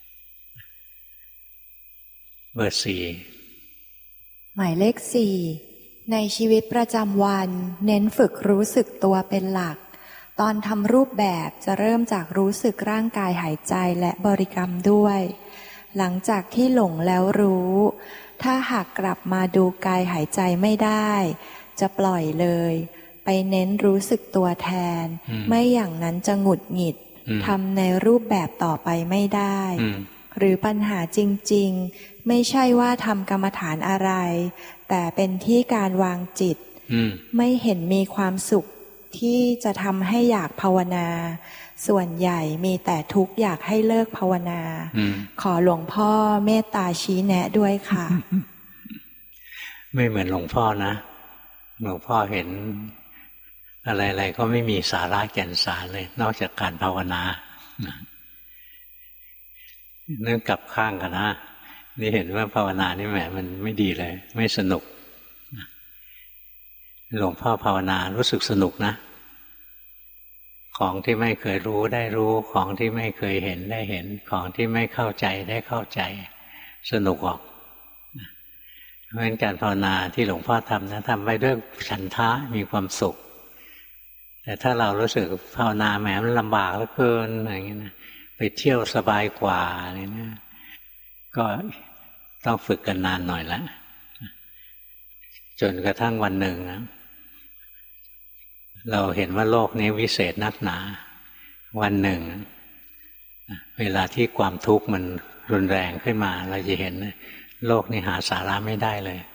เบอร์ 4 หมายเลข 4ในชีวิตประจำวันเน้นฝึกรู้สึกตัวเป็นหลักตอนทำรูปแบบจะเริ่มจากรู้สึกร่างกายหายใจและบริกรรมด้วยหลังจากที่หลงแล้วรู้ถ้าหากกลับมาดูกายหายใจไม่ได้จะปล่อยเลยไปเน้นรู้สึกตัวแทนไม่อย่างนั้นจะหงุดหงิดทำในรูปแบบต่อไปไม่ได้หรือปัญหาจริงๆไม่ใช่ว่าทำกรรมฐานอะไรแต่เป็นที่การวางจิตไม่เห็นมีความสุขที่จะทำให้อยากภาวนาส่วนใหญ่มีแต่ทุกข์อยากให้เลิกภาวนาขอหลวงพ่อเมตตาชี้แนะด้วยค่ะไม่เหมือนหลวงพ่อนะหลวงพ่อเห็นอะไรๆก็ไม่มีสาระแก่นสารเลยนอกจากการภาวนาเรื่องกลับข้างกันนะนี่เห็นว่าภาวนานี่แหมมันไม่ดีเลยไม่สนุกหลวงพ่อภาวนารู้สึกสนุกนะของที่ไม่เคยรู้ได้รู้ของที่ไม่เคยเห็นได้เห็นของที่ไม่เข้าใจได้เข้าใจสนุกออกเพราะฉะนั้นการภาวนาที่หลวงพ่อทำนะทำไปด้วยฉันทะมีความสุขแต่ถ้าเรารู้สึกภาวนาแหมมันลำบากเหลือเกินอะไรอย่างเงี้ยนะไปเที่ยวสบายกว่าอะไรเนี่ยก็ต้องฝึกกันนานหน่อยละจนกระทั่งวันหนึ่งนะเราเห็นว่าโลกนี้วิเศษนักหนาวันหนึ่งเวลาที่ความทุกข์มันรุนแรงขึ้นมาเราจะเห็นโลกนี้หาสาระไม่ได้เลย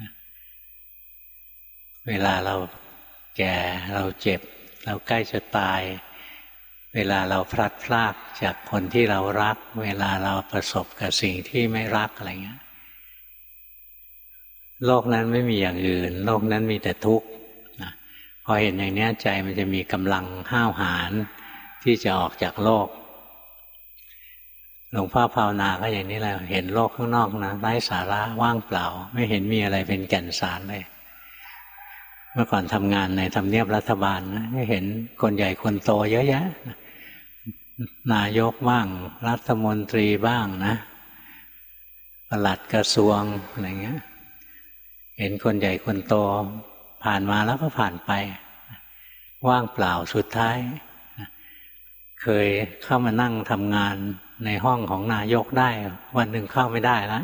เวลาเราแก่เราเจ็บเราใกล้จะตายเวลาเราพลัดพรากจากคนที่เรารักเวลาเราประสบกับสิ่งที่ไม่รักอะไรเงี้ยโลกนั้นไม่มีอย่างอื่นโลกนั้นมีแต่ทุกข์นะพอเห็นอย่างนี้ใจมันจะมีกำลังห้าวหาญที่จะออกจากโลกหลวงพ่อภาวนาก็อย่างนี้แหละเห็นโลกข้างนอกนะไร้สาระว่างเปล่าไม่เห็นมีอะไรเป็นแก่นสารเลยเมื่อก่อนทำงานในทำเนียบรัฐบาลนะเห็นคนใหญ่คนโตเยอะแยะนายกบ้างรัฐมนตรีบ้างนะปลัดกระทรวงอะไรเงี้ยเห็นคนใหญ่คนโตผ่านมาแล้วก็ผ่านไปว่างเปล่าสุดท้ายเคยเข้ามานั่งทำงานในห้องของนายกได้วันหนึ่งเข้าไม่ได้แล้ว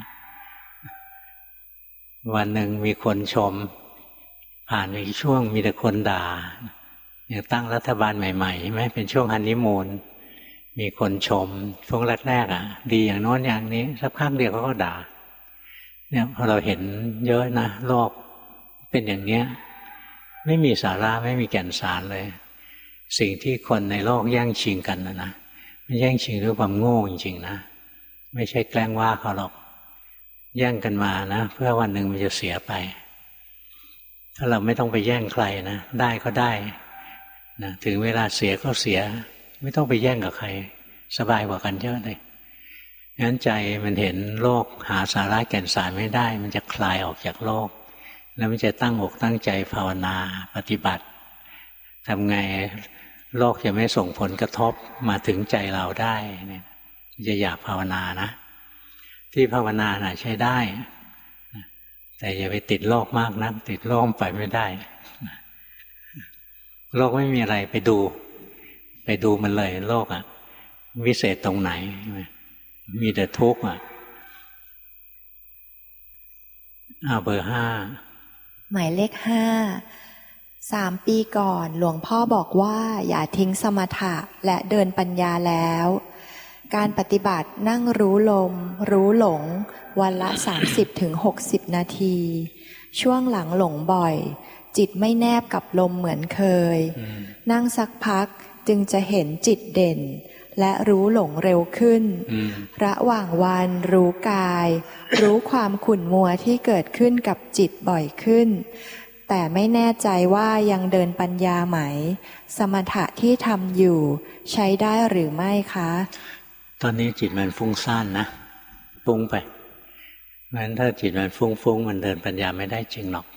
วันหนึ่งมีคนชมผ่านอีกช่วงมีแต่คนด่าอย่างตั้งรัฐบาลใหม่ๆใช่ไหมเป็นช่วงฮันนีมูนมีคนชมช่วงแรกๆดีอย่างโน้นอย่างนี้สักพักเดียวเขาก็ด่าเนี่ยพอเราเห็นเยอะนะโลกเป็นอย่างเนี้ยไม่มีสาระไม่มีแก่นสารเลยสิ่งที่คนในโลกแย่งชิงกันนะไม่แย่งชิงด้วยความโง่จริงๆนะไม่ใช่แกล้งว่าเขาหรอกแย่งกันมานะเพื่อวันหนึ่งมันจะเสียไปถ้าเราไม่ต้องไปแย่งใครนะได้ก็ได้นะถึงเวลาเสียก็เสียไม่ต้องไปแย่งกับใครสบายกว่ากันเยอะเลยงั้นใจมันเห็นโลกหาสาระแก่นสารไม่ได้มันจะคลายออกจากโลกแล้วมันจะตั้งอกตั้งใจภาวนาปฏิบัติทำไงโลกจะไม่ส่งผลกระทบมาถึงใจเราได้เนี่ยจะอยากภาวนานะที่ภาวนาน่ะใช้ได้แต่อย่าไปติดโลกมากนักติดโลกไปไม่ได้โลกไม่มีอะไรไปดูมันเลยโลกวิเศษตรงไหนมีแต่ทุกข์เบอร์ 5 หมายเลข 5 3 ปีก่อนหลวงพ่อบอกว่าอย่าทิ้งสมถะและเดินปัญญาแล้วการปฏิบัตินั่งรู้ลมรู้หลงวันละ 30-60 นาทีช่วงหลังหลงบ่อยจิตไม่แนบกับลมเหมือนเคยนั่งสักพักจึงจะเห็นจิตเด่นและรู้หลงเร็วขึ้นระหว่างวันรู้กายรู้ความขุ่นมัวที่เกิดขึ้นกับจิตบ่อยขึ้นแต่ไม่แน่ใจว่ายังเดินปัญญาไหมสมถะที่ทำอยู่ใช้ได้หรือไม่คะตอนนี้จิตมันฟุ้งซ่านนะฟุ้งไปงั้นถ้าจิตมันฟุ้งมันเดินปัญญาไม่ได้จริงหรอก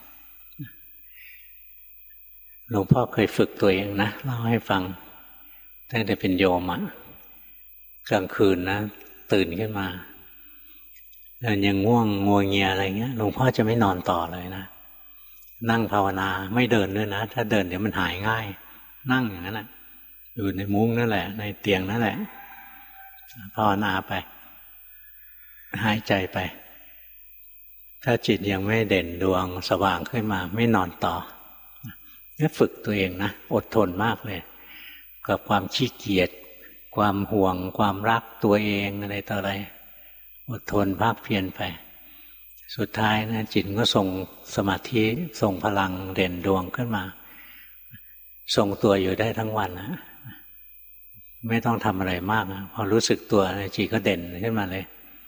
หลวงพ่อเคยฝึกตัวเองนะเล่าให้ฟังตั้งแต่เป็นโยมกลางคืนนะตื่นขึ้นมาแล้วยังง่วงงัวเงียอะไรเงี้ยหลวงพ่อจะไม่นอนต่อเลยนะนั่งภาวนาไม่เดินด้วยนะถ้าเดินเดี๋ยวมันหายง่ายนั่งอย่างนั้นแหละอยู่ในมุ้งนั่นแหละในเตียงนั่นแหละภาวนาไปหายใจไปถ้าจิตยังไม่เด่นดวงสว่างขึ้นมาไม่นอนต่อนี่ฝึกตัวเองนะอดทนมากเลยกับความขี้เกียจความห่วงความรักตัวเองอะไรต่ออะไรอดทนภาคเพียรไปสุดท้ายนะจิตก็ส่งสมาธิส่งพลังเด่นดวงขึ้นมาส่งตัวอยู่ได้ทั้งวันนะไม่ต้องทำอะไรมากพอรู้สึกตัวจิตก็เด่นขึ้นมาเลย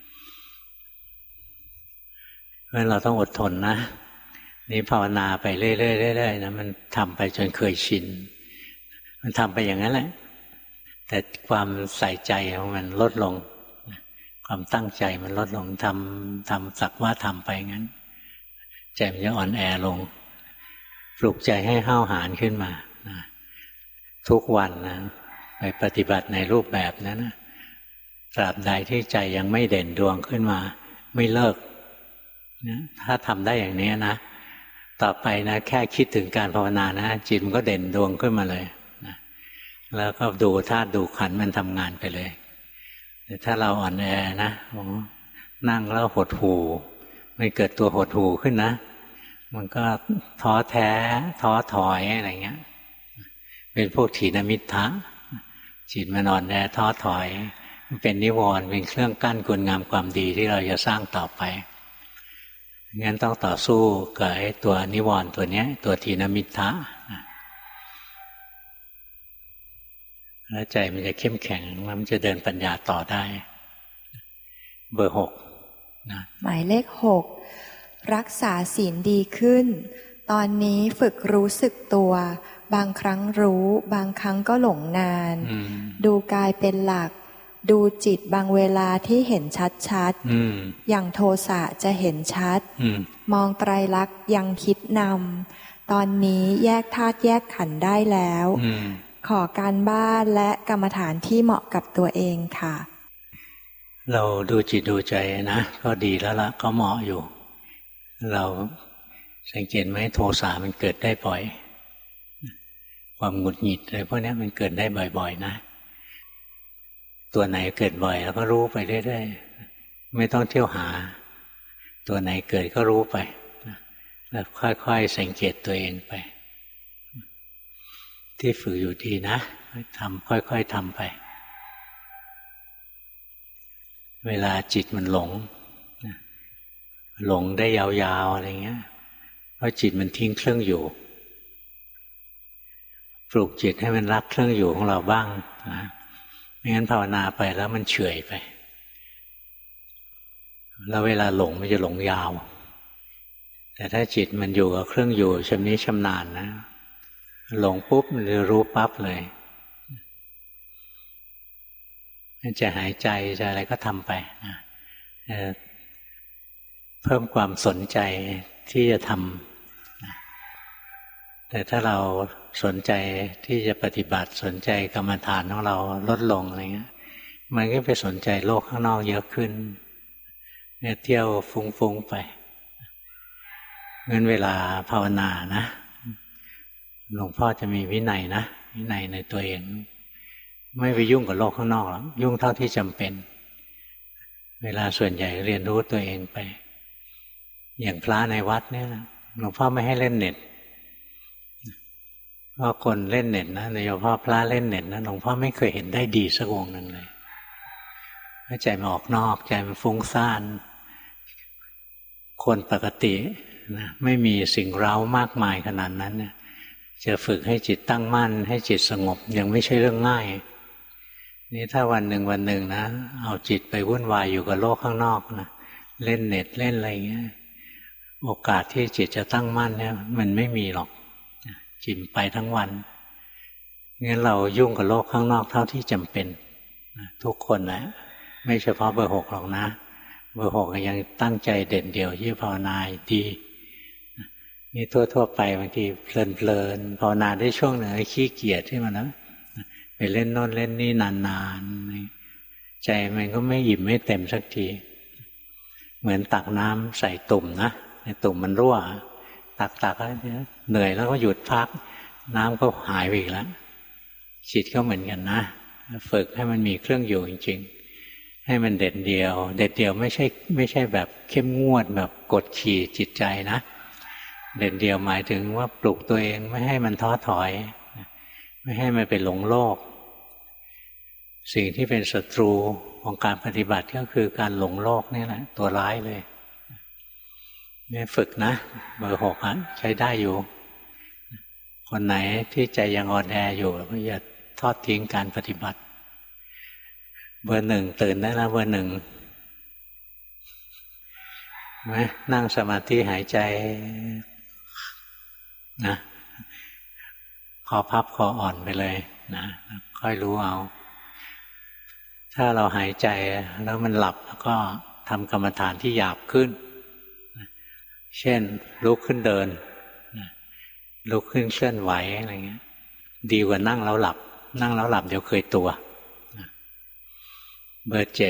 เพราะฉะนั้นเราต้องอดทนนะนี่ภาวนาไปเรื่อยๆนะมันทำไปจนเคยชินมันทำไปอย่างนั้นแหละแต่ความใส่ใจของมันลดลงความตั้งใจมันลดลงทำสักว่าทำไปงั้นใจมันจะอ่อนแอลงปลุกใจให้ห้าวหาญขึ้นมาทุกวันนะไปปฏิบัติในรูปแบบนั้นนะตราบใดที่ใจยังไม่เด่นดวงขึ้นมาไม่เลิกนะถ้าทำได้อย่างนี้นะต่อไปนะแค่คิดถึงการภาวนานะจิตมันก็เด่นดวงขึ้นมาเลยนะแล้วก็ดูธาตุดูขันธ์มันทำงานไปเลยแต่ถ้าเราอ่อนแอนะนั่งแล้วหดหู่มันเกิดตัวหดหู่ขึ้นนะมันก็ท้อแท้ท้อถอยอะไรเงี้ยเป็นพวกถีนมิทธะจิตมันอ่อนแอท้อถอยมันเป็นนิวรณ์เป็นเครื่องกั้นคุณงามความดีที่เราจะสร้างต่อไปงั้นต้องต่อสู้กับไอ้ตัวนิวรณ์ตัวเนี้ยตัวถีนมิทธะแล้วใจมันจะเข้มแข็งแล้วมันจะเดินปัญญาต่อได้เบอร์ 6นะหมายเลข 6รักษาศีลดีขึ้นตอนนี้ฝึกรู้สึกตัวบางครั้งรู้บางครั้งก็หลงนานดูกายเป็นหลักดูจิตบางเวลาที่เห็นชัดๆอย่างโทสะจะเห็นชัดมองไตรลักษณ์ยังคิดนำตอนนี้แยกธาตุแยกขันธ์ได้แล้วขอการบ้านและกรรมฐานที่เหมาะกับตัวเองค่ะเราดูจิตดูใจนะก็ดีแล้วละก็เหมาะอยู่เราสังเกตไหมโทสะมันเกิดได้บ่อยความหงุดหงิดอะไรพวกนี้มันเกิดได้บ่อยๆนะตัวไหนเกิดบ่อยแล้วก็รู้ไปเรื่อยๆไม่ต้องเที่ยวหาตัวไหนเกิดก็รู้ไปแล้วค่อยๆสังเกตตัวเองไปที่ฝึกอยู่ดีนะทำค่อยๆทำไปเวลาจิตมันหลงได้ยาวๆอะไรเงี้ยเพราะจิตมันทิ้งเครื่องอยู่ปลุกจิตให้มันรักเครื่องอยู่ของเราบ้างนะไม่งั้นภาวนาไปแล้วมันเฉื่อยไปแล้วเวลาหลงมันจะหลงยาวแต่ถ้าจิตมันอยู่กับเครื่องอยู่ชำนิชำนาญนะหลงปุ๊บมันจะรู้ปั๊บเลยจะหายใจจะอะไรก็ทำไปนะเพิ่มความสนใจที่จะทำนะแต่ถ้าเราสนใจที่จะปฏิบัติสนใจกรรมฐานของเราลดลงอะไรเงี้ยมันก็ไปสนใจโลกข้างนอกเยอะขึ้นเนี่ยเที่ยวฟุ้งๆไปงั้นเวลาภาวนานะหลวงพ่อจะมีวินัยนะวินัยในตัวเองไม่ไปยุ่งกับโลกข้างนอกหรอกยุ่งเท่าที่จำเป็นเวลาส่วนใหญ่เรียนรู้ตัวเองไปอย่างพระในวัดเนี่ยหลวงพ่อไม่ให้เล่นเน็ตเพราะคนเล่นเน็ตนะโดยเฉพาะพระเล่นเน็ตนะหลวงพ่อไม่เคยเห็นได้ดีสักองค์หนึ่งเลยใจมันออกนอกใจมันฟุ้งซ่านคนปกตินะไม่มีสิ่งเร้ามากมายขนาดนั้นเนี่ยจะฝึกให้จิตตั้งมั่นให้จิตสงบยังไม่ใช่เรื่องง่ายนี่ถ้าวันหนึ่งนะเอาจิตไปวุ่นวายอยู่กับโลกข้างนอกนะเล่นเน็ตเล่นอะไรเงี้ยโอกาสที่จิตจะตั้งมั่นเนี่ยมันไม่มีหรอกจิตไปทั้งวันงั้นเรายุ่งกับโลกข้างนอกเท่าที่จำเป็นทุกคนนะไม่เฉพาะเบอร์ 6หรอกนะเบอร์ 6ยังตั้งใจเด่นเดี่ยวที่ภาวนาดีนี่ทั่วไปบางทีเพลินภาวนาได้ช่วงหนึ่งขี้เกียจที่มันนะไปเล่นโน่นเล่นนี่นานๆใจมันก็ไม่อิ่มไม่เต็มสักทีเหมือนตักน้ำใส่ตุ่มนะในตุ่มมันรั่วตักแล้วเหนื่อยแล้วก็หยุดพักน้ำก็หายไปอีกแล้วจิตก็เหมือนกันนะฝึกให้มันมีเครื่องอยู่จริงๆให้มันเด็ดเดียวไม่ใช่แบบเข้มงวดแบบกดขี่จิตใจนะเด็ดเดียวหมายถึงว่าปลุกตัวเองไม่ให้มันท้อถอยไม่ให้มันไปหลงโลกสิ่งที่เป็นศัตรูของการปฏิบัติก็คือการหลงโลกนี่แหละตัวร้ายเลยเนี่ยฝึกนะเบอร์ 6ใช้ได้อยู่คนไหนที่ใจยังอ่อนแออยู่ก็อย่าทอดทิ้งการปฏิบัติเบอร์ 1ตื่นได้แล้วเบอร์ 1นั่งสมาธิหายใจนะคอพับคออ่อนไปเลยนะค่อยรู้เอาถ้าเราหายใจแล้วมันหลับแล้วก็ทำกรรมฐานที่หยาบขึ้นเช่นลุกขึ้นเดินลุกขึ้นเคลื่อนไหวอะไรเงี้ยดีกว่านั่งแล้วหลับเดี๋ยวเคยตัวเบอร์ 7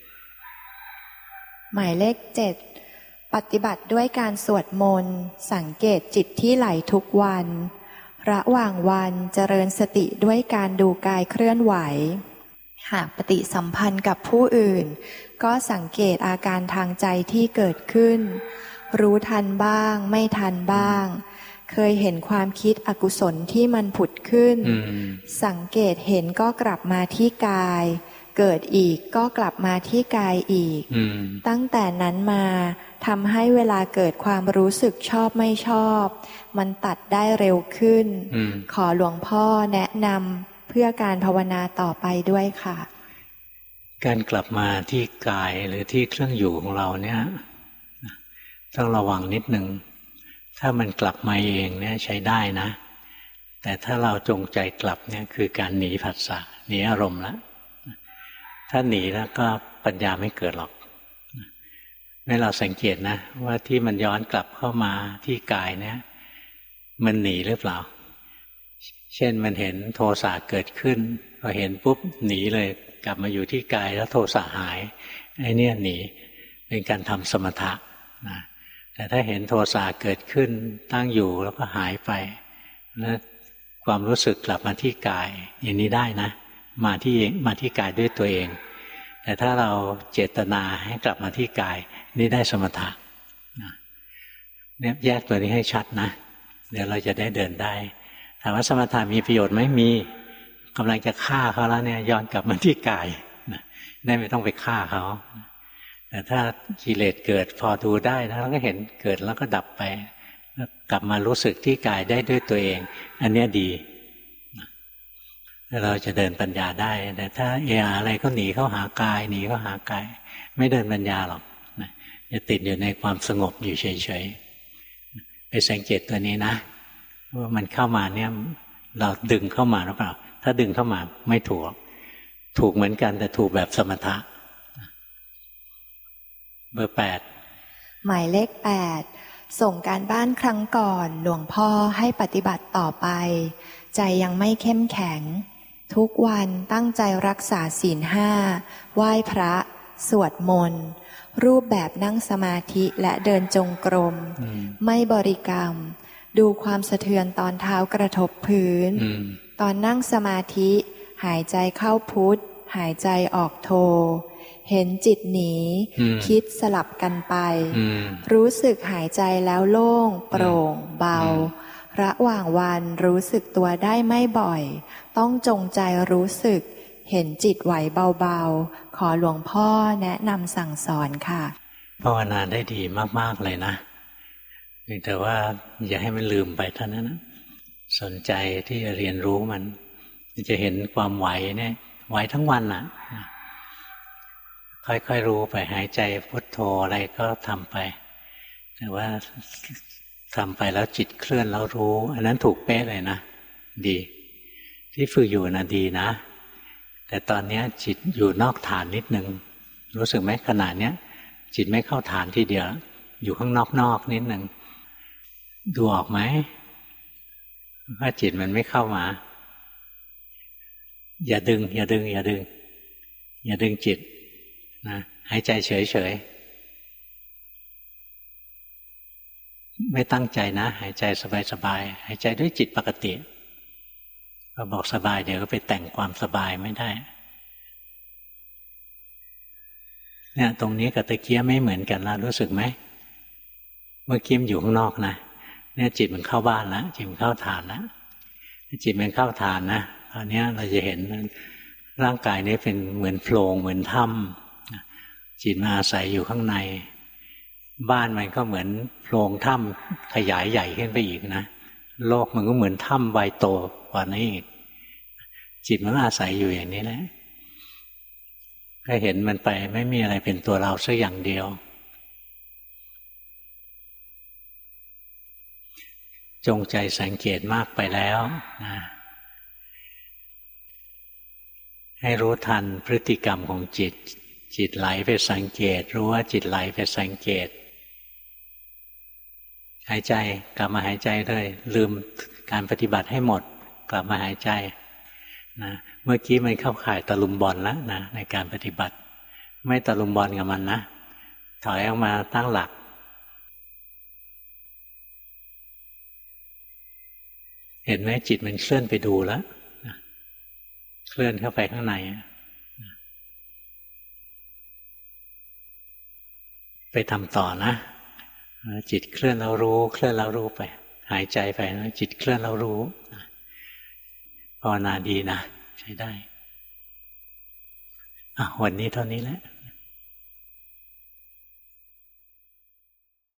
หมายเลข 7ปฏิบัติด้วยการสวดมนต์สังเกตจิตที่ไหลทุกวันระหว่างวันเจริญสติด้วยการดูกายเคลื่อนไหวหากปฏิสัมพันธ์กับผู้อื่นก็สังเกตอาการทางใจที่เกิดขึ้นรู้ทันบ้างไม่ทันบ้างเคยเห็นความคิดอกุศลที่มันผุดขึ้นสังเกตเห็นก็กลับมาที่กายเกิดอีกก็กลับมาที่กายอีกตั้งแต่นั้นมาทำให้เวลาเกิดความรู้สึกชอบไม่ชอบมันตัดได้เร็วขึ้นขอหลวงพ่อแนะนำเพื่อการภาวนาต่อไปด้วยค่ะการกลับมาที่กายหรือที่เครื่องอยู่ของเราเนี่ยต้องระวังนิดหนึ่งถ้ามันกลับมาเองเนี่ยใช้ได้นะแต่ถ้าเราจงใจกลับเนี่ยคือการหนีผัสสะหนีอารมณ์แล้วถ้าหนีแล้วก็ปัญญาไม่เกิดหรอกให้เราสังเกตนะว่าที่มันย้อนกลับเข้ามาที่กายเนี่ยมันหนีหรือเปล่าเช่นมันเห็นโทสะเกิดขึ้นพอเห็นปุ๊บหนีเลยกลับมาอยู่ที่กายแล้วโทสะหายไอ้เนี่ยหนีเป็นการทำสมถะนะแต่ถ้าเห็นโทสะเกิดขึ้นตั้งอยู่แล้วก็หายไปแล้วความรู้สึกกลับมาที่กายอย่างนี้ได้นะมาที่กายด้วยตัวเองแต่ถ้าเราเจตนาให้กลับมาที่กายนี่ได้สมถะเนี่ยแยกตัวนี้ให้ชัดนะเดี๋ยวเราจะได้เดินได้ถามว่าสมถะมีประโยชน์ไหมมีกำลังจะฆ่าเขาแล้วเนี่ยย้อนกลับมาที่กายได้ไม่ต้องไปฆ่าเขาแต่ถ้ากิเลสเกิดพอดูได้นะเราก็เห็นเกิดแล้วก็ดับไปแล้วกลับมารู้สึกที่กายได้ด้วยตัวเองอันนี้ดีเราจะเดินปัญญาได้แต่ถ้าอะไรก็หนีเข้าหากายหนีเข้าหากายไม่เดินปัญญาหรอกจะติดอยู่ในความสงบอยู่เฉยๆไปสังเกตตัวนี้นะว่ามันเข้ามาเนี่ยเราดึงเข้ามาหรือเปล่าถ้าดึงเข้ามาไม่ถูกเหมือนกันแต่ถูกแบบสมถะเบอร์ 8 หมายเลข 8ส่งการบ้านครั้งก่อนหลวงพ่อให้ปฏิบัติต่อไปใจยังไม่เข้มแข็งทุกวันตั้งใจรักษาศีล 5ไหว้พระสวดมนต์รูปแบบนั่งสมาธิและเดินจงกรมไม่บริกรรมดูความสะเทือนตอนเท้ากระทบพื้นตอนนั่งสมาธิหายใจเข้าพุทธหายใจออกโทเห็นจิตหนีคิดสลับกันไปรู้สึกหายใจแล้วโล่งโปร่งเบาระหว่างวันรู้สึกตัวได้ไม่บ่อยต้องจงใจรู้สึกเห็นจิตไหวเบาๆขอหลวงพ่อแนะนำสั่งสอนค่ะภาวนาได้ดีมากๆเลยนะแต่ว่าอย่าให้มันลืมไปเท่านั้นนะสนใจที่จะเรียนรู้มันจะเห็นความไหวเนี่ยไหวทั้งวันน่ะค่อยๆรู้ไปหายใจพุทโธอะไรก็ทำไปแต่ว่าทำไปแล้วจิตเคลื่อนแล้วรู้อันนั้นถูกเป๊ะเลยนะดีที่ฝึกอยู่นะดีนะแต่ตอนนี้จิตอยู่นอกฐานนิดนึงรู้สึกไหมขณะเนี้ยจิตไม่เข้าฐานทีเดียวอยู่ข้างนอกนิดนึงดูออกไหมว่าจิตมันไม่เข้ามาอย่าดึงจิตนะหายใจเฉยๆไม่ตั้งใจนะหายใจสบายๆหายใจด้วยจิตปกติพอบอกสบายเดี๋ยวก็ไปแต่งความสบายไม่ได้เนี่ยตรงนี้กับตะเกียบไม่เหมือนกันนะรู้สึกไหมเมื่อกี้มันอยู่ข้างนอกนะเนี่ยจิตมันเข้าบ้านแล้วจิตมันเข้าฐานแล้วจิตมันเข้าฐานนะตอนนี้เราจะเห็นร่างกายนี้เป็นเหมือนโพรงเหมือนถ้ำจิตมาอาศัยอยู่ข้างในบ้านมันก็เหมือนโพรงถ้ำขยายใหญ่ขึ้นไปอีกนะโลกมันก็เหมือนถ้ำใบโตกว่านี้อีกจิตมันอาศัยอยู่อย่างนี้แหละก็เห็นมันไปไม่มีอะไรเป็นตัวเราสักอย่างเดียวจงใจสังเกตมากไปแล้วนะให้รู้ทันพฤติกรรมของจิตจิตไหลไปสังเกตรู้ว่าจิตไหลไปสังเกตหายใจกลับมาหายใจเลยลืมการปฏิบัติให้หมดกลับมาหายใจนะเมื่อกี้มันเข้าข่ายตะลุมบอลแล้วนะในการปฏิบัติไม่ตะลุมบอลกับมันนะถอยออกมาตั้งหลักเห็นไหมจิตมันเคลื่อนไปดูแล้วเคลื่อนเข้าไปข้างในไปทำต่อนะจิตเคลื่อนแล้วรู้เคลื่อนแล้วรู้ไปหายใจไปแล้วจิตเคลื่อนแล้วรู้ภาวนาดีนะใช้ได้วันนี้เท่านี้แหละ